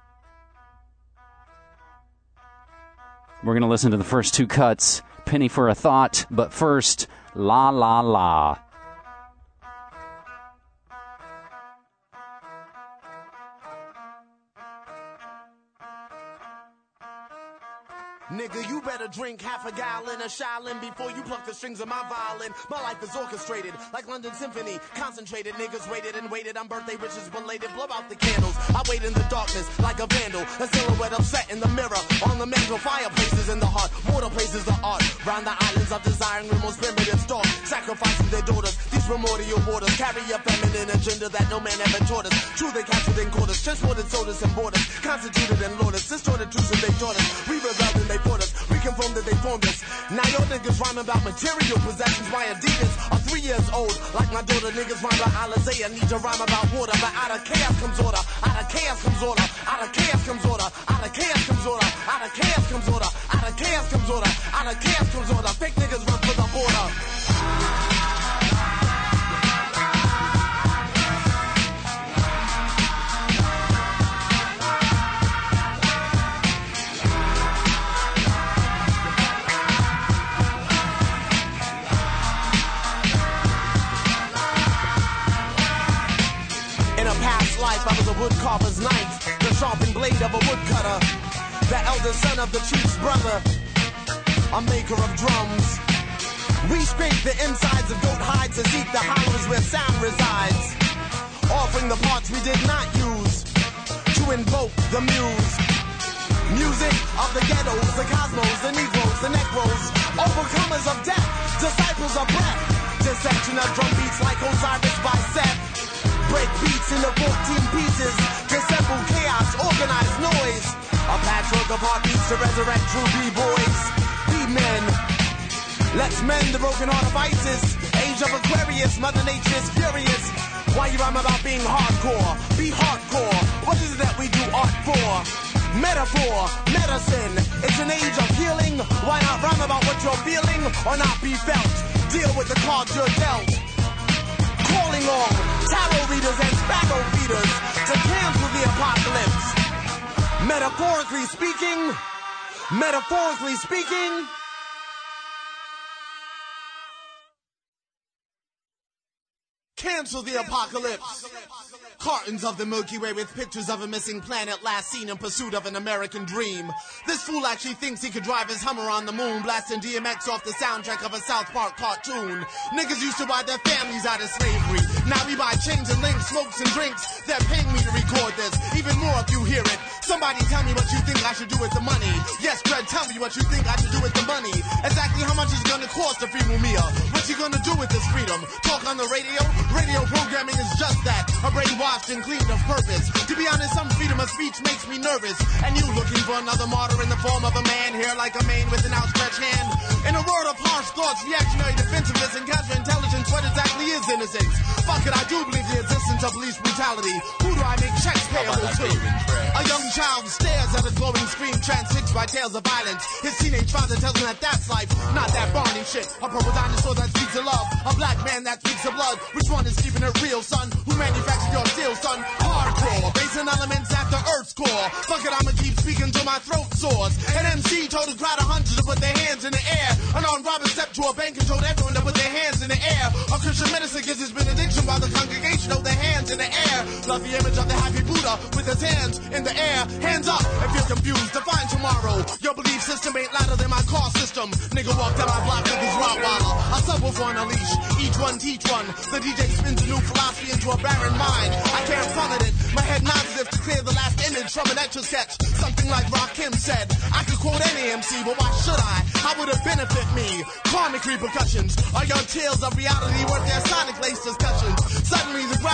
We're going to listen to the first two cuts, Penny for a Thought, but first, La La La. Nigga, you better drink half a gallon of Shaolin before you pluck the strings of my violin. My life is orchestrated like London Symphony. Concentrated, niggas waited and waited. I'm birthday riches belated. Blow out the candles. I wait in the darkness like a vandal. A silhouette upset in the mirror. On the mantle, fireplaces in the heart. Mortal places the art. Round the islands of desiring the most primitive stalk. Sacrificing their daughters. These primordial waters carry a feminine agenda that no man ever taught us. True, they captured in quarters. Transported sodas and borders. Constituted and loaded. Distorted truths and they taught us. We rebelled and they fought us. We confirmed that they formed us. Now your niggas rhyme about material possessions. My Adidas are 3 years old. Like my daughter, niggas rhyme about Alizé. Need to rhyme about water. But out of chaos comes order. Out of chaos comes order. Out of chaos comes order. Out of chaos comes order. Out of chaos comes order. Out of chaos comes order. Out of chaos comes order. Fake niggas run for the border. I was a woodcarver's knife, the sharpened blade of a woodcutter, the elder son of the chief's brother, a maker of drums. We scrape the insides of goat hides to seek the hollows where sound resides, offering the parts we did not use to invoke the muse. Music of the ghettos, the cosmos, the negroes, the necros, overcomers of death, disciples of breath, dissection of drum beats like Osiris by Seth. Break beats into 14 pieces, dissemble chaos, organize noise. A patchwork of heartbeats to resurrect true B-boys. Be men. Let's mend the broken heart of ISIS. Age of Aquarius, Mother Nature is furious. Why you rhyme about being hardcore? Be hardcore. What is it that we do art for? Metaphor, medicine. It's an age of healing. Why not rhyme about what you're feeling or not be felt? Deal with the cards you're dealt. Calling all tarot readers and sparrow feeders to cancel the apocalypse. Metaphorically speaking, cancel the apocalypse. Cartons of the Milky Way with pictures of a missing planet last seen in pursuit of an American dream. This fool actually thinks he could drive his Hummer on the moon, blasting DMX off the soundtrack of a South Park cartoon. Niggas used to buy their families out of slavery. Now we buy chains and links, smokes and drinks. They're paying me to record this. Even more if you hear it. Somebody tell me what you think I should do with the money. Yes, Fred, tell me what you think I should do with the money. Exactly how much is gonna cost to free Mumia? What you gonna do with this freedom? Talk on the radio? Radio programming is just that. A brainwashed and cleaned of purpose. To be honest, some freedom of speech makes me nervous. And you looking for another martyr in the form of a man here like a man with an outstretched hand. In a world of harsh thoughts, reactionary defensiveness, and counterintelligence, what exactly is innocence? Fuck it, I do believe the existence of police brutality. Who do I make checks payable to? A young child stares at a glowing screen, transfixed by tales of violence. His teenage father tells him that that's life, not that Barney shit. A purple dinosaur that speaks of love, a black man that speaks of blood. Which one is keeping it real, son? Who manufactured your steel, son? Hardcore, basing elements after Earth's core. Fuck it, I'ma keep speaking till my throat sores. An MC told a crowd of hundreds to put their hands in the air. An armed robber stepped to a bank and told everyone to put their hands in the air. A Christian minister gives his benediction while the congregation hold their hands in the air. Love the image of the happy Buddha with his hands in the air. Hands up if you're confused, define tomorrow. Your belief system ain't louder than my car system. Nigga walk down my block with his Rottweiler. A subwoofer on a leash, each one teach one. The DJ spins a new philosophy into a barren mind. I can't follow it, my head nods as if to clear the last image from an etch-a-sketch. Something like Rakim said, I could quote any MC, but why should I? How would it benefit me? Karmic repercussions are your tales of reality worth their sonic lace discussions. Suddenly the ground shivers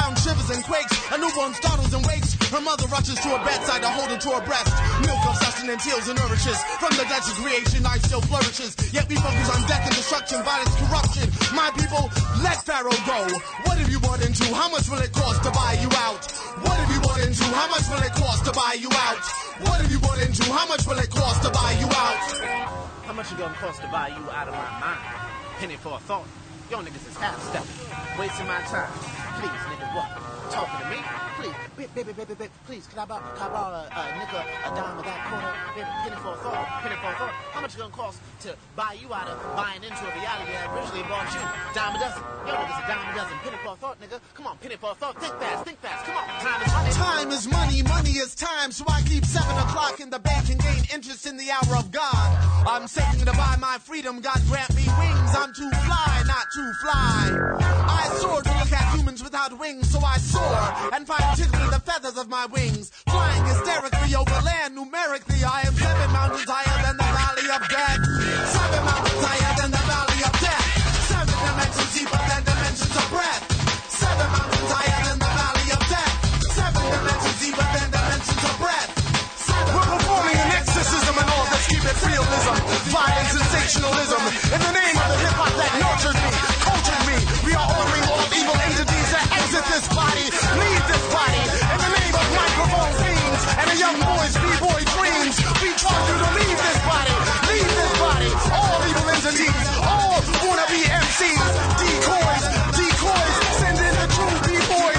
shudders and quakes. A newborn startles and wakes. Her mother rushes to her bedside to hold her to her breast. Milk of sustenance heals and nourishes. From the depths of creation, life still flourishes. Yet we focus on death and destruction, violence, corruption. My people, let Pharaoh go. What have you bought into? How much will it cost to buy you out? What have you bought into? How much will it cost to buy you out? What have you bought into? How much will it cost to buy you out? How much it gonna cost to buy you out of my mind? Penny for a thought. Yo niggas is half-stepping. Wasting my time. Please, nigga, what? Talking to me? Please, baby, please, can I borrow a nickel, a dime, of that quarter? Penny for a thought, penny for a thought. How much it gonna cost to buy you out of buying into a reality that originally bought you? Dime a dozen. Yo niggas a dime a dozen. Penny for a thought, nigga. Come on, penny for a thought. Think fast, come on. Time is money. Time is money, money is time. So I keep 7 o'clock in the bank and gain interest in the hour of God. I'm seeking to buy my freedom. God grant me wings. I'm too fly, not too fly. I soar to look at humans without wings, so I soar and find tickling the feathers of my wings. Flying hysterically over land, numerically, I am 7 mountains higher than the valley of death. 7 mountains higher than the valley of death. 7 dimensions deeper than dimensions of breath. 7 mountains higher than the valley of death. 7 dimensions deeper than dimensions of breath. We're performing an exorcism and all that's keep it realism. Violent sensationalism. In the name of the hip-hop that nurtured me, cultured me, we are ordering all evil entities that exit this body, leave this body. In the name of microphone fiends and a young boy's b-boy dreams, we charge you to leave this body, leave this body. All evil entities, all wannabe MCs, decoys, send in the true b-boys,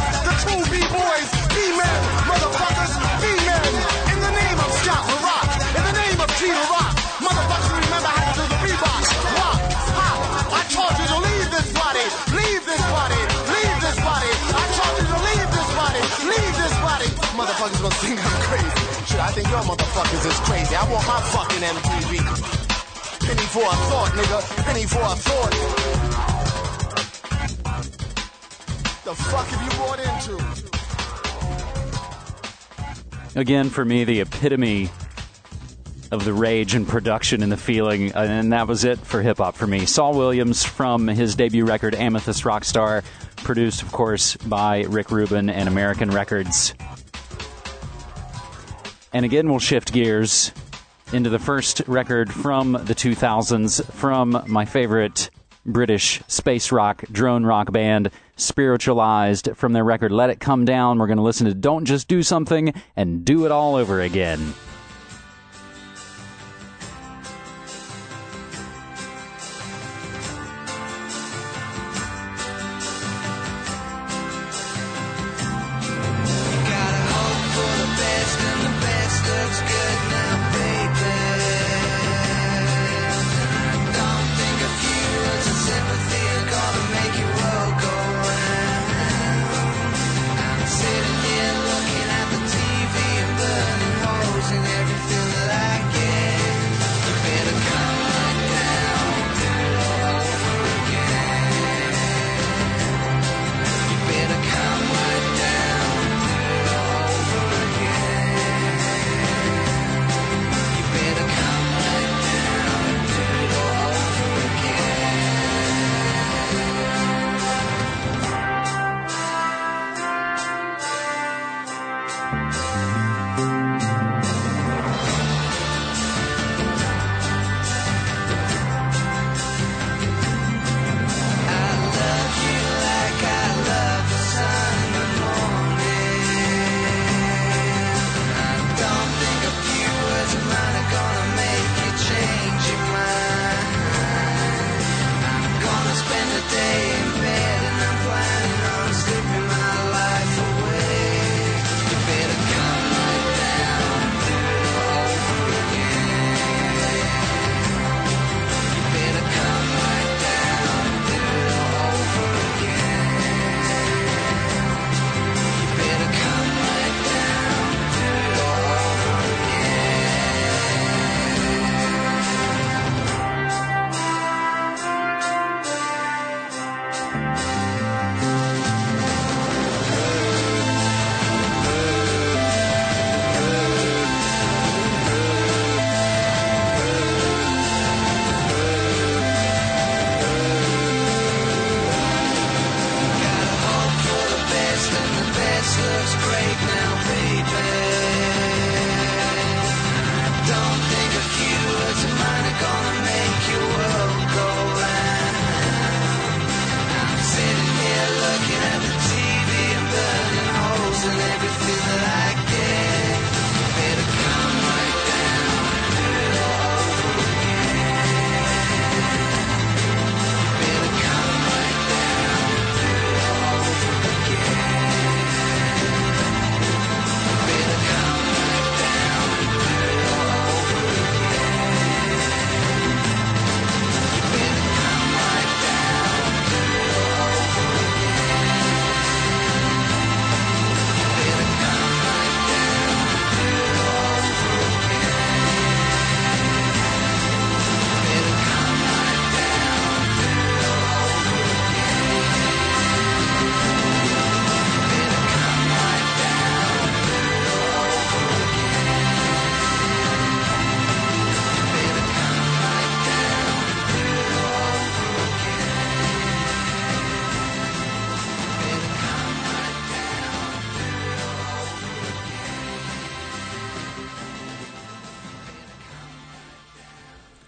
B-men, motherfuckers, B-men. In the name of Scott LaRock, in the name of G LaRock, motherfuckers remember how to do the Reebok. Rock, hop, I charge you to leave this body, leave this body, leave this body. I charge you to leave this body, leave this body. Motherfuckers gonna think I'm crazy. Shit, I think your motherfuckers is crazy. I want my fucking MTV. Penny for a thought, nigga. Penny for a thought. The fuck have you brought into? Again, for me, the epitome of the rage and production and the feeling, and that was it for hip-hop for me. Saul Williams from his debut record, Amethyst Rockstar, produced, of course, by Rick Rubin and American Records. And again, we'll shift gears into the first record from the 2000s from my favorite British space rock, drone rock band, Spiritualized, from their record Let It Come Down. We're going to listen to Don't Just Do Something and Do It All Over Again.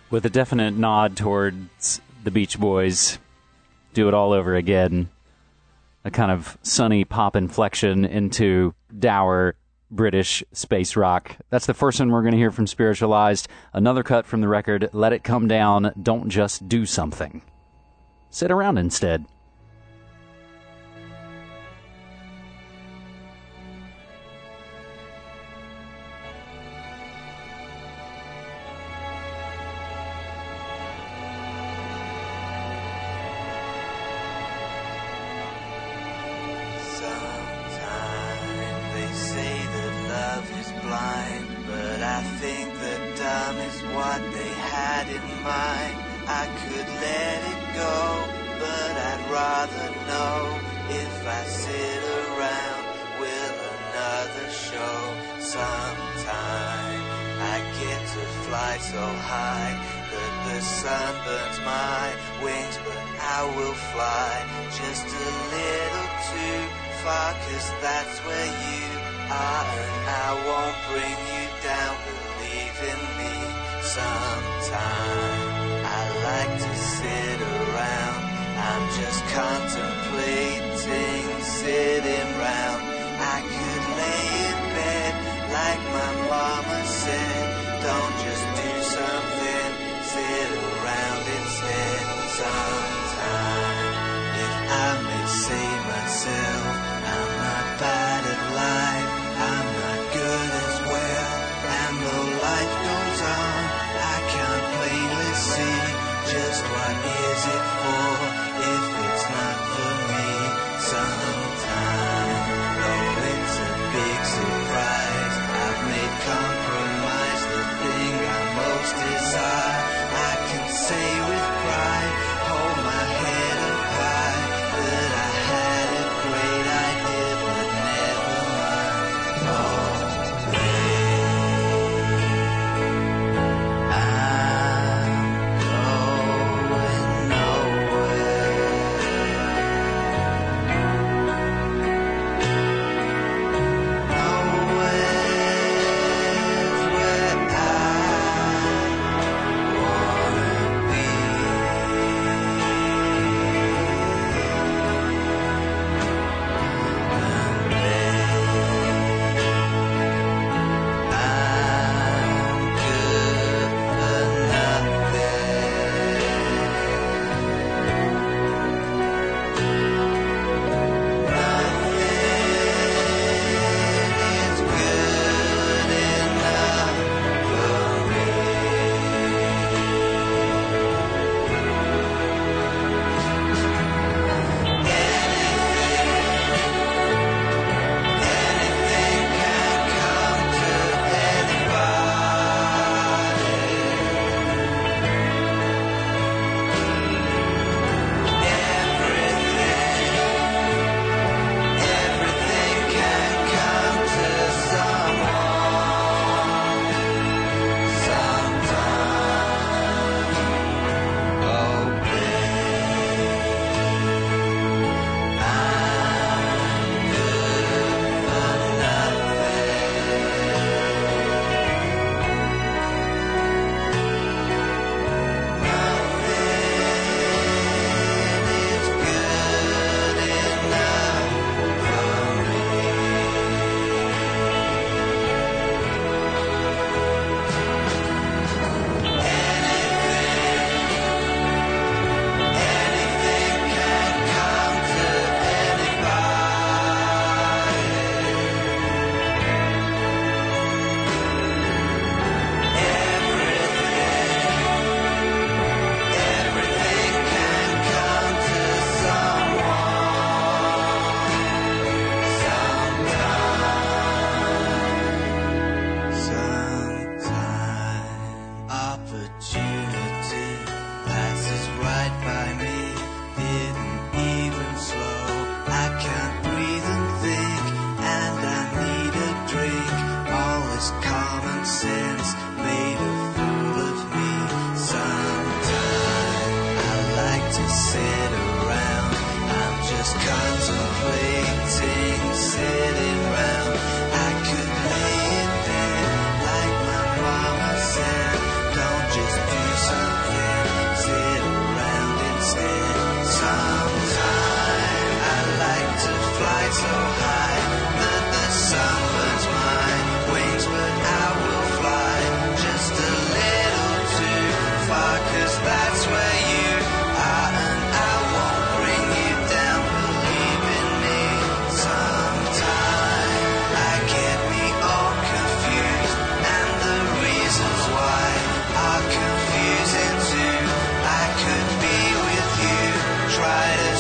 with a definite nod towards the Beach Boys. Do it all over again. A kind of sunny pop inflection into dour British space rock. That's the first one we're going to hear from Spiritualized. Another cut from the record, Let It Come Down, Don't Just Do Something. Sit around instead.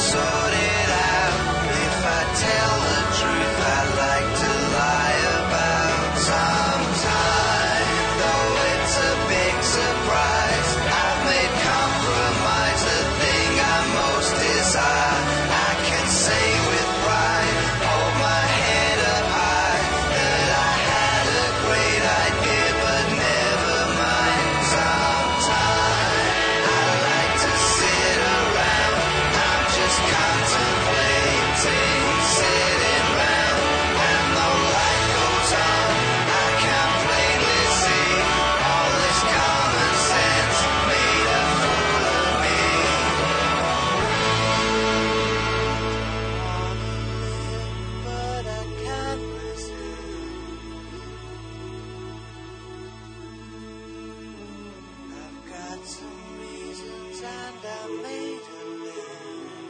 sort it out. If I tell the truth, I like to lie about sometime. Though it's a big surprise, I've made compromise the thing I most desire. I can say with pride, hold my head up high, that I had a great idea, but never mind. Sometime I like to sit around, I'm just contemplating, sitting round, and the light goes on. I can plainly see all this common sense made a fool of me. But I can't resist. I've got some reasons and I made a list.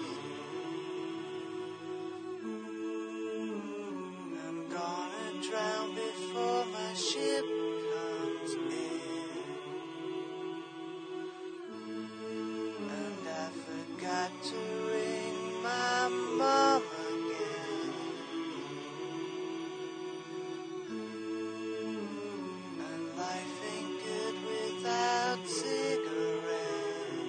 I'm gonna drown before my ship comes in. And I forgot to ring my mom again. And life ain't good without cigarettes.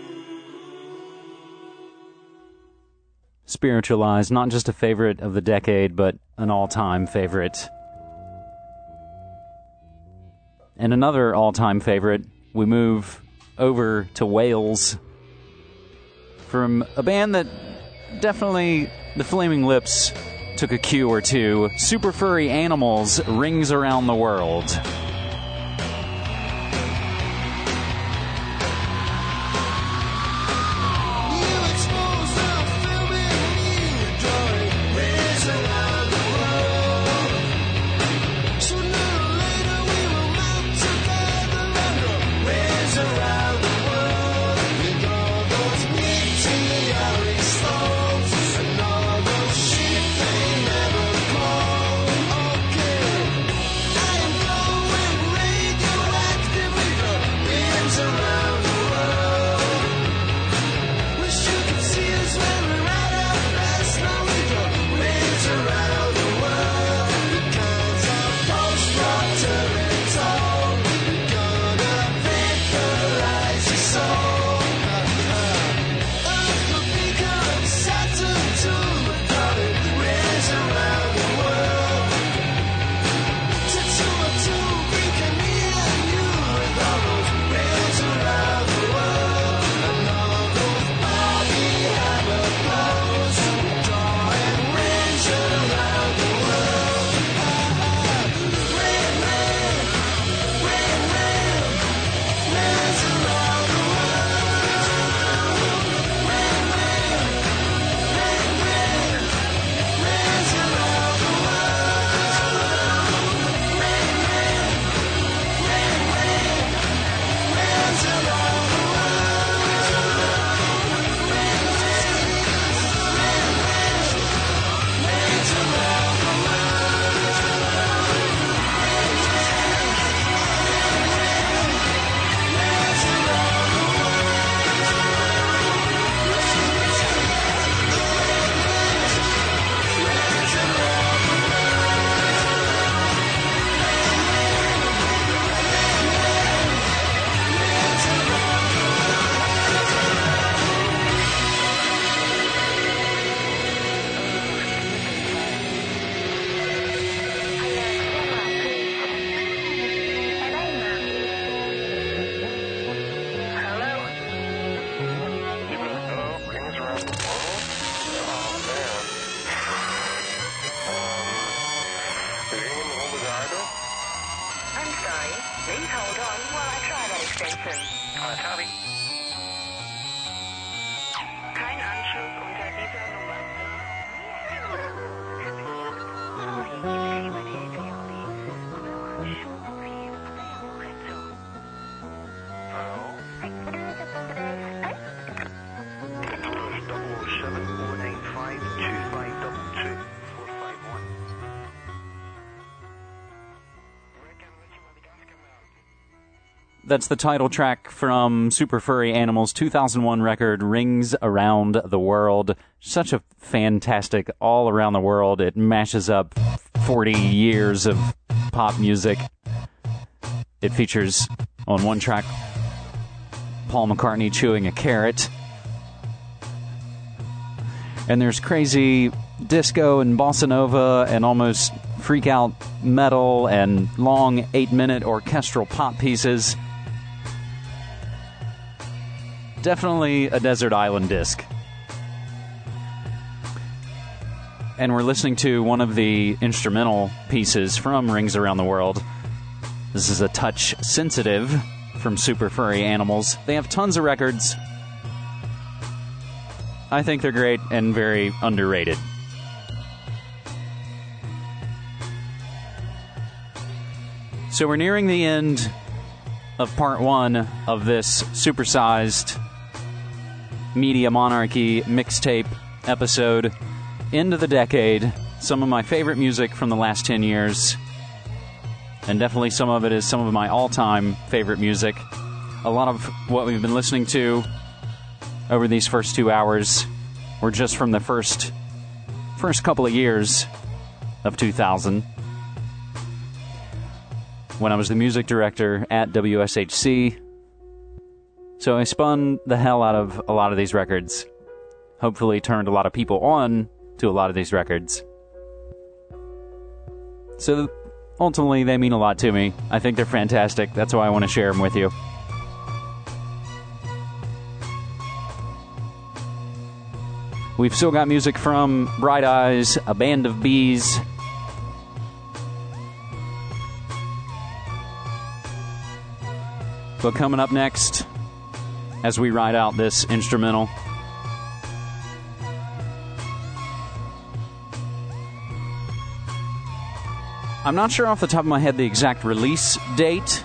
Spiritualized, not just a favorite of the decade, but an all-time favorite. And another all-time favorite, we move over to Wales from a band that definitely the Flaming Lips took a cue or two. Super Furry Animals, Rings Around the World. You expose the film in you, drawing ways around the world. Sooner or later we will melt together under ways around the world. With all those meteoric storms and all those shit they never call. Okay, I am going radioactive with the winds around the world. Wish you could see us when we're at our best. Now we go winds around the world. The kinds of post-mortem and all. We're gonna vaporize your soul. Earth will become Saturn too. We're calling winds around the world. Tattoo we can me and you with all those winds around the world. And all those Bobby Hammer blows. We're drawing winds around the world. Rain, rain, rain, rain, winds around the world. Rain, rain, rain, rain, winds around the world. Rain, rain, rain, rain, winds around the I'm sorry. Please hold on while I try that extension. Copy. Kein Anschluss unter dieser Nummer. That's the title track from Super Furry Animals' 2001 record, Rings Around the World. Such a fantastic all around the world. It mashes up 40 years of pop music. It features, on one track, Paul McCartney chewing a carrot. And there's crazy disco and bossa nova and almost freak-out metal and long 8-minute orchestral pop pieces. Definitely a desert island disc. And we're listening to one of the instrumental pieces from Rings Around the World. This is a Touch Sensitive from Super Furry Animals. They have tons of records. I think they're great and very underrated. So we're nearing the end of part one of this supersized Media Monarchy mixtape episode. End of the decade. Some of my favorite music from the last 10 years. And definitely some of it is some of my all-time favorite music. A lot of what we've been listening to over these first 2 hours were just from the first couple of years of 2000, when I was the music director at WSHC. So I spun the hell out of a lot of these records. Hopefully turned a lot of people on to a lot of these records. So ultimately they mean a lot to me. I think they're fantastic. That's why I want to share them with you. We've still got music from Bright Eyes, A Band of Bees, but coming up next, as we ride out this instrumental, I'm not sure off the top of my head the exact release date,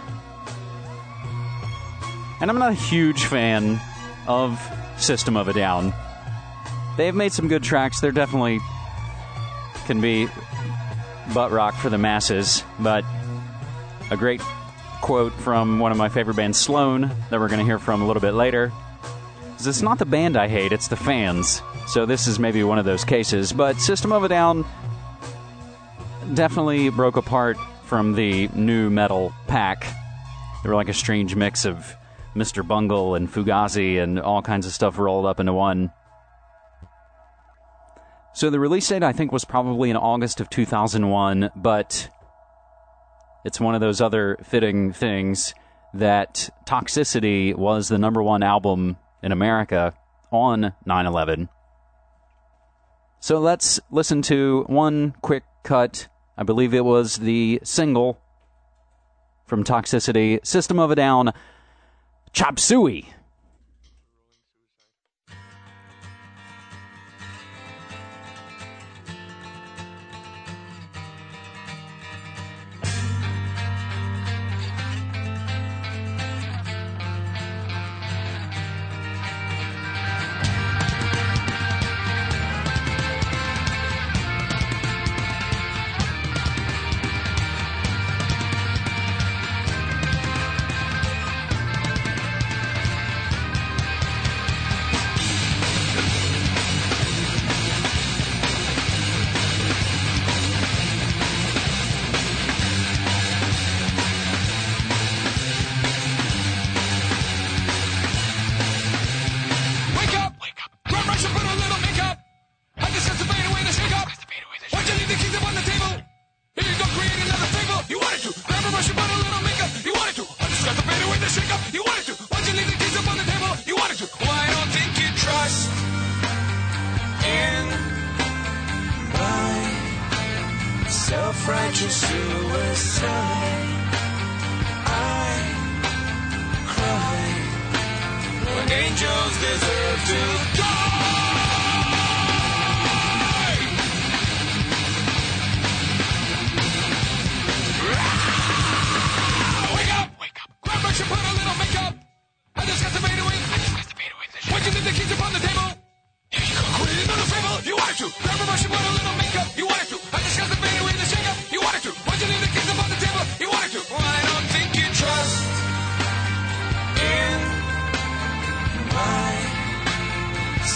and I'm not a huge fan of System of a Down. They've made some good tracks. They're definitely can be butt rock for the masses, but a great quote from one of my favorite bands, Sloan, that we're going to hear from a little bit later, is it's not the band I hate, it's the fans. So this is maybe one of those cases. But System of a Down definitely broke apart from the new metal pack. They were like a strange mix of Mr. Bungle and Fugazi and all kinds of stuff rolled up into one. So the release date, I think, was probably in August of 2001, but it's one of those other fitting things that Toxicity was the number one album in America on 9/11. So let's listen to one quick cut. I believe it was the single from Toxicity, System of a Down, Chop Suey. Self-righteous suicide. I cry when angels deserve to die. Wake up! Grab brush and put a little makeup. I just got to fade away. Why'd you leave the keys upon the table? Here you go. Put it in another fable. You wanted to. Grab a brush and put a little makeup. You wanted to. I just got to fade away the shake up. You wanted to. Why'd you leave the keys upon the table? You wanted to. Well, I don't think you trust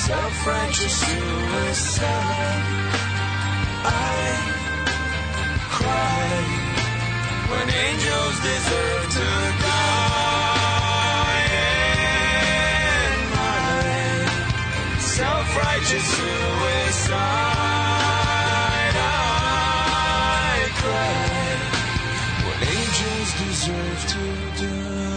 self-righteous suicide. I cry when angels deserve to die. And my self-righteous suicide, I cry when angels deserve to die.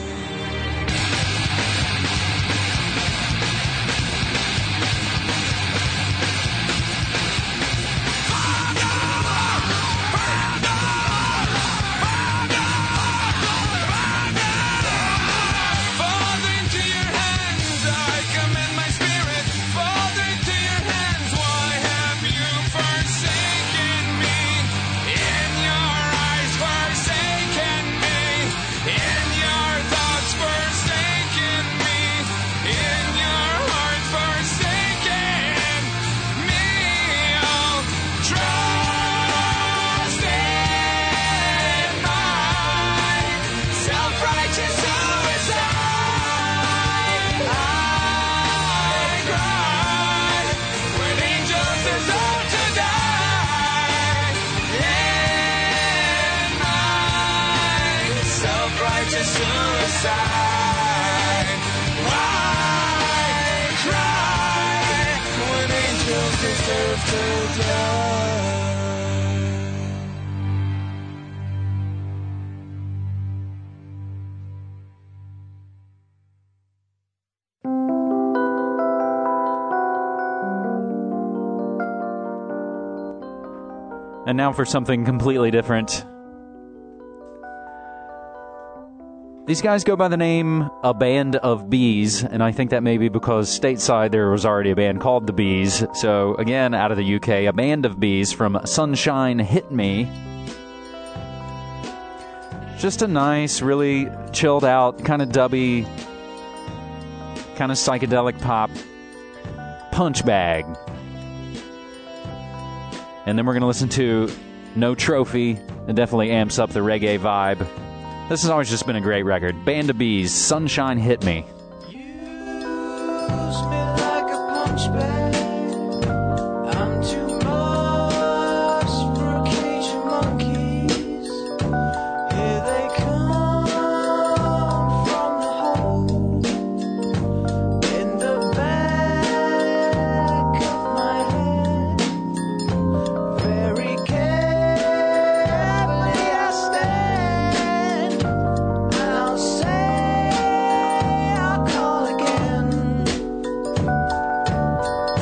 And now for something completely different. These guys go by the name A Band of Bees, and I think that may be because stateside there was already a band called The Bees. So again, out of the UK, A Band of Bees from Sunshine Hit Me. Just a nice, really chilled out, kind of dubby, kind of psychedelic pop punch bag. And then we're going to listen to No Trophy. It definitely amps up the reggae vibe. This has always just been a great record. Band of Bees, Sunshine Hit Me. Use me like a punch bag. I'm too much for caged monkeys. Here they come from the hole in the back of my head. Very carefully I stand. I'll say I'll call again.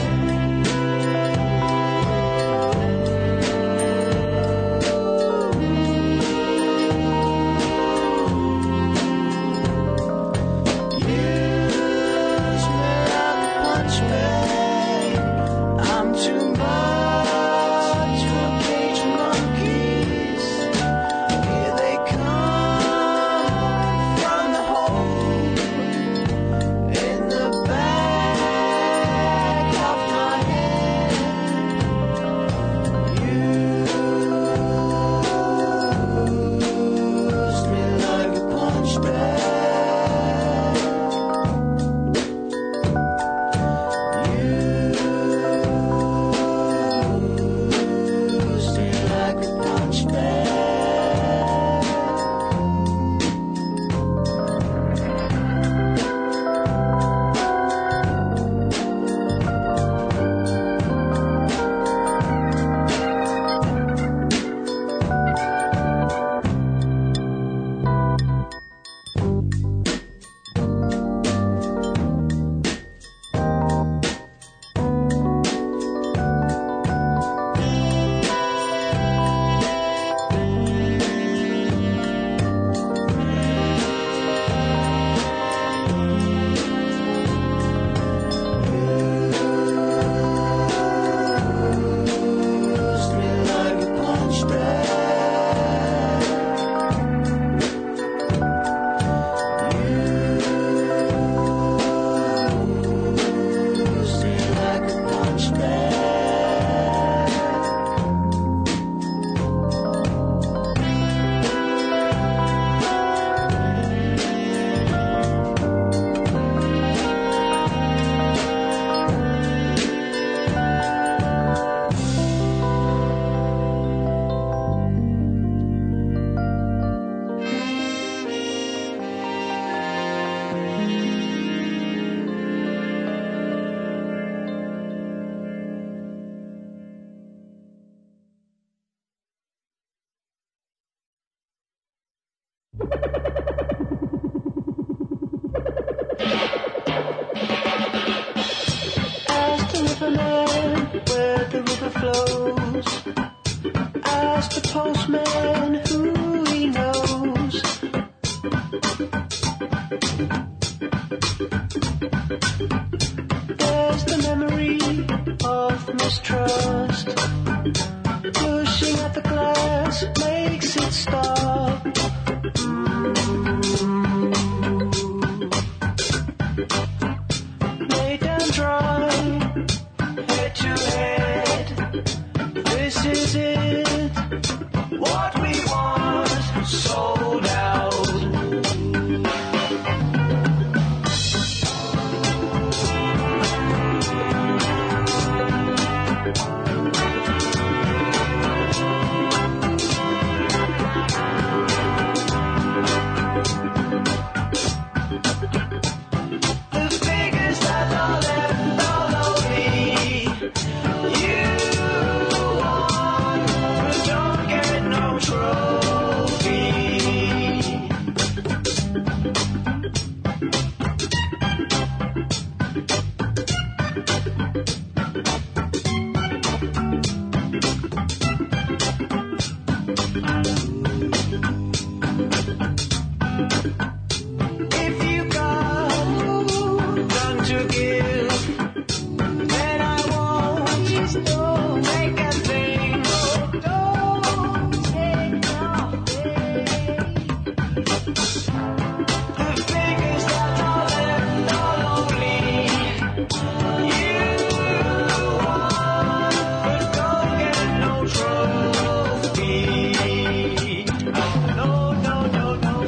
Ask the riverman where the river flows. Ask the postman who he knows. There's the memory of mistrust. Pushing at the glass makes it stop. Lay down dry, head to head. This is it. What we want, sold out. The figures that are left are lonely. You won, but don't get no trophy. If you got none to give, then I won't. Just don't make a thing. Don't take nothing. The fingers that are left are lonely. You won, but don't get no trophy. No, no, no, no, no.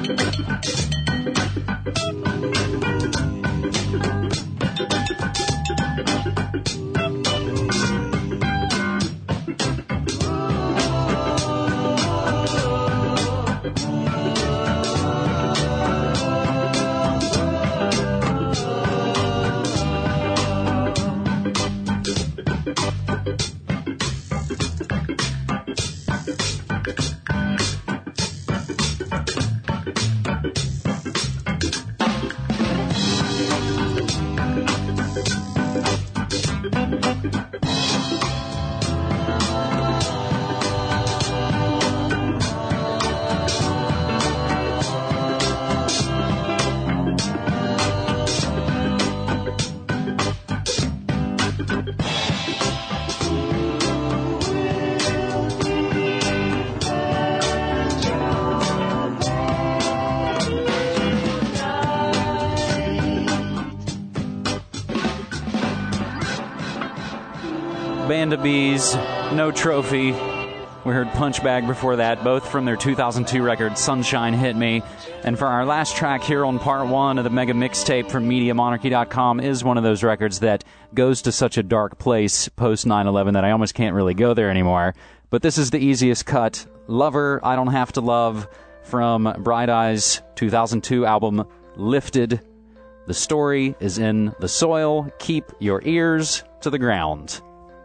Band of Bees, No Trophy. We heard Punchbag before that, both from their 2002 record, Sunshine Hit Me. And for our last track here on part one of the mega mixtape from MediaMonarchy.com is one of those records that goes to such a dark place post 9/11 that I almost can't really go there anymore. But this is the easiest cut. Lover, I Don't Have to Love, from Bright Eyes' 2002 album, Lifted. The story is in the soil. Keep your ears to the ground.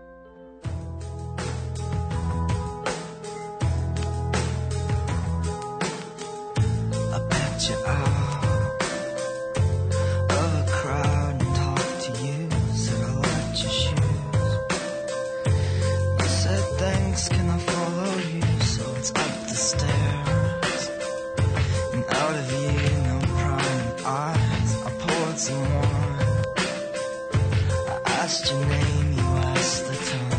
I bet you out of a crowd and talked to you. Said I liked your shoes. I said thanks, can I follow you? So it's up the stairs and out of you, no prying eyes. I poured some wine. I asked your name, you asked the time.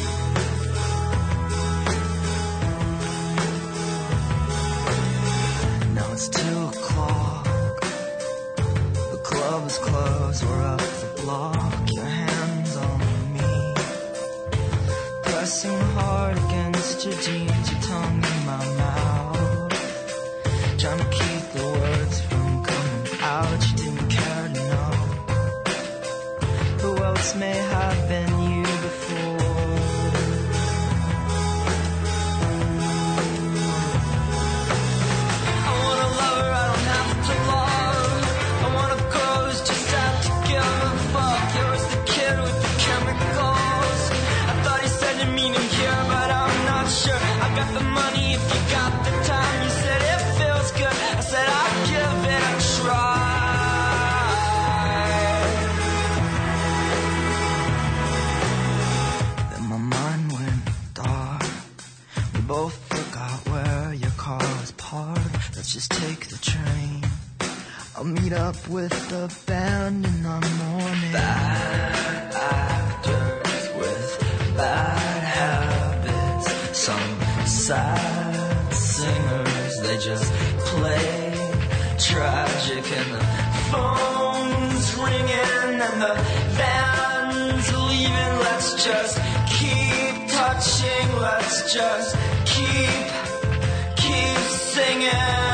Now it's 2:00. The club is closed, we're up the block. Your hands on me, pressing hard against your jeans, your tongue in my mouth, trying to keep the words from coming out. You didn't care to know who else may have been you before. I want a lover, I don't have to love. I want a girl who's just out to give a fuck. You're just the kid with the chemicals. I thought you said you mean him here, but I'm not sure. I got the money if you got the time. You said it feels good, I'll meet up with the band in the morning. Bad actors with bad habits. Some sad singers, they just play tragic, and the phone's ringing and the band's leaving. Let's just keep touching, let's just keep singing.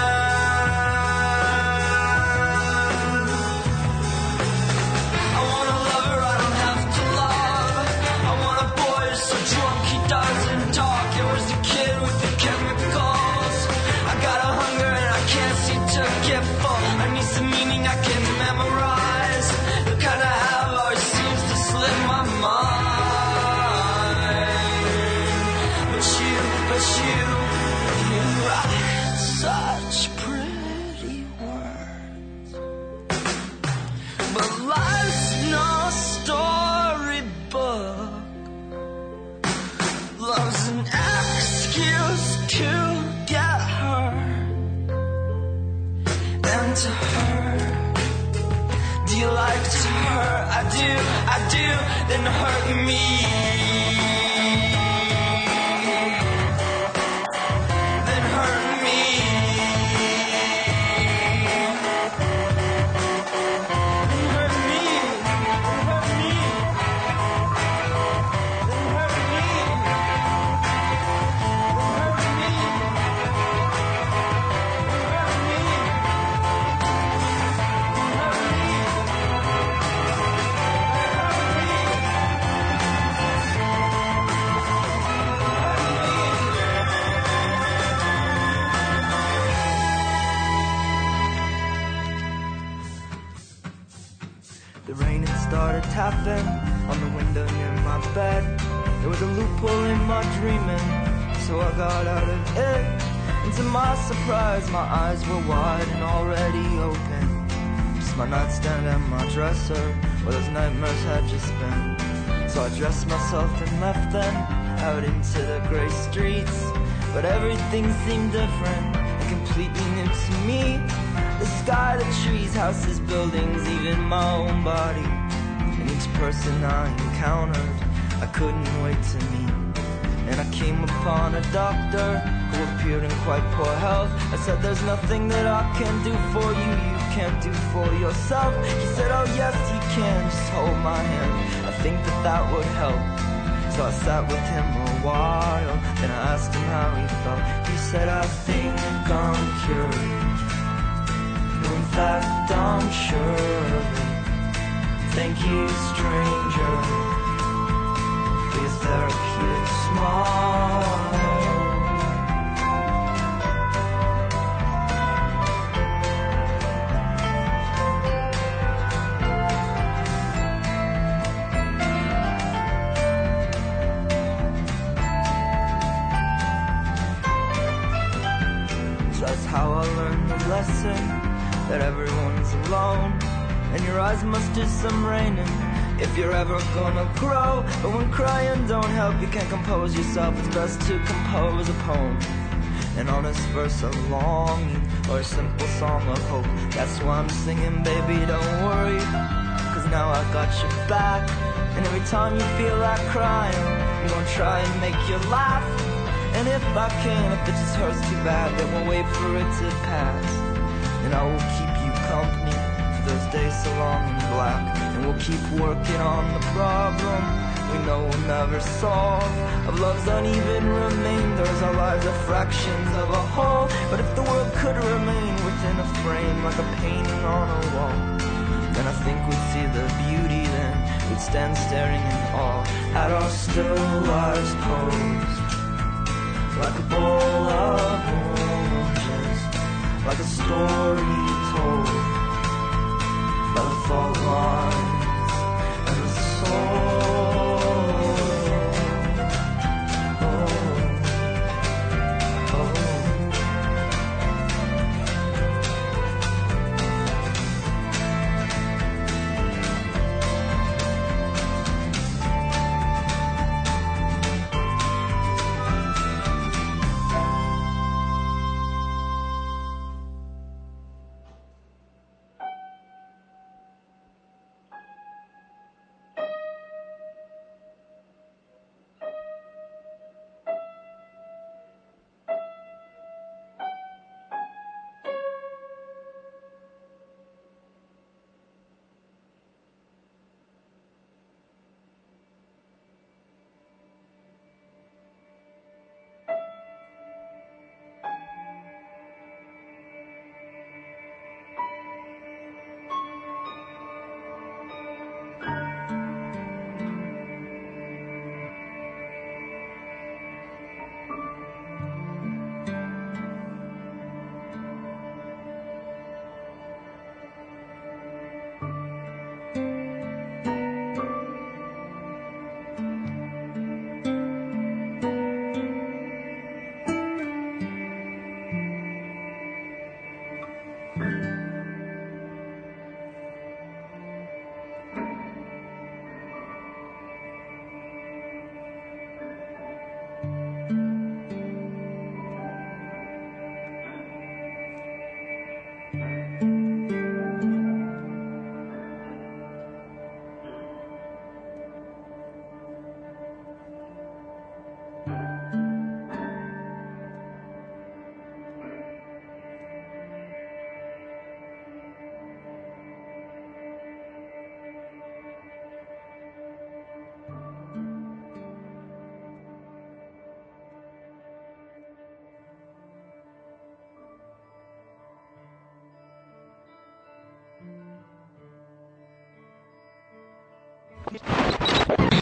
I do, then hurt me. Then hurt me. Then hurt me. Then hurt me. Then hurt me. The rain had started tapping on the window near my bed. There was a loophole in my dreaming, so I got out of it. And to my surprise, my eyes were wide and already open. Just my nightstand and my dresser, where those nightmares had just been. So I dressed myself and left then, out into the grey streets. But everything seemed different and completely new to me. The sky, the trees, houses, buildings, even my own body. And each person I encountered, I couldn't wait to meet. And I came upon a doctor who appeared in quite poor health. I said, there's nothing that I can do for you, you can't do for yourself. He said, oh yes he can, just hold my hand, I think that would help. So I sat with him a while, then I asked him how he felt. He said, I think I'm cured. In fact, I'm sure of it. Thank you, stranger, for your therapeutic smile. So that's how I learned the lesson, that everyone's alone, and your eyes must do some raining if you're ever gonna grow. But when crying don't help, you can't compose yourself, it's best to compose a poem, an honest verse of longing, or a simple song of hope. That's why I'm singing, baby, don't worry, cause now I got your back. And every time you feel like crying, I'm gonna try and make you laugh. And if I can, if it just hurts too bad, then we'll wait for it to pass. And I will keep you company for those days so long and black. And we'll keep working on the problem we know we'll never solve, of love's uneven remainders. Our lives are fractions of a whole. But if the world could remain within a frame, like a painting on a wall, then I think we'd see the beauty. Then we'd stand staring in awe at our still lives posed, like a bowl of oranges, like a story told by the fault lines and the soul.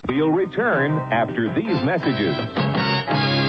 We'll return after these messages.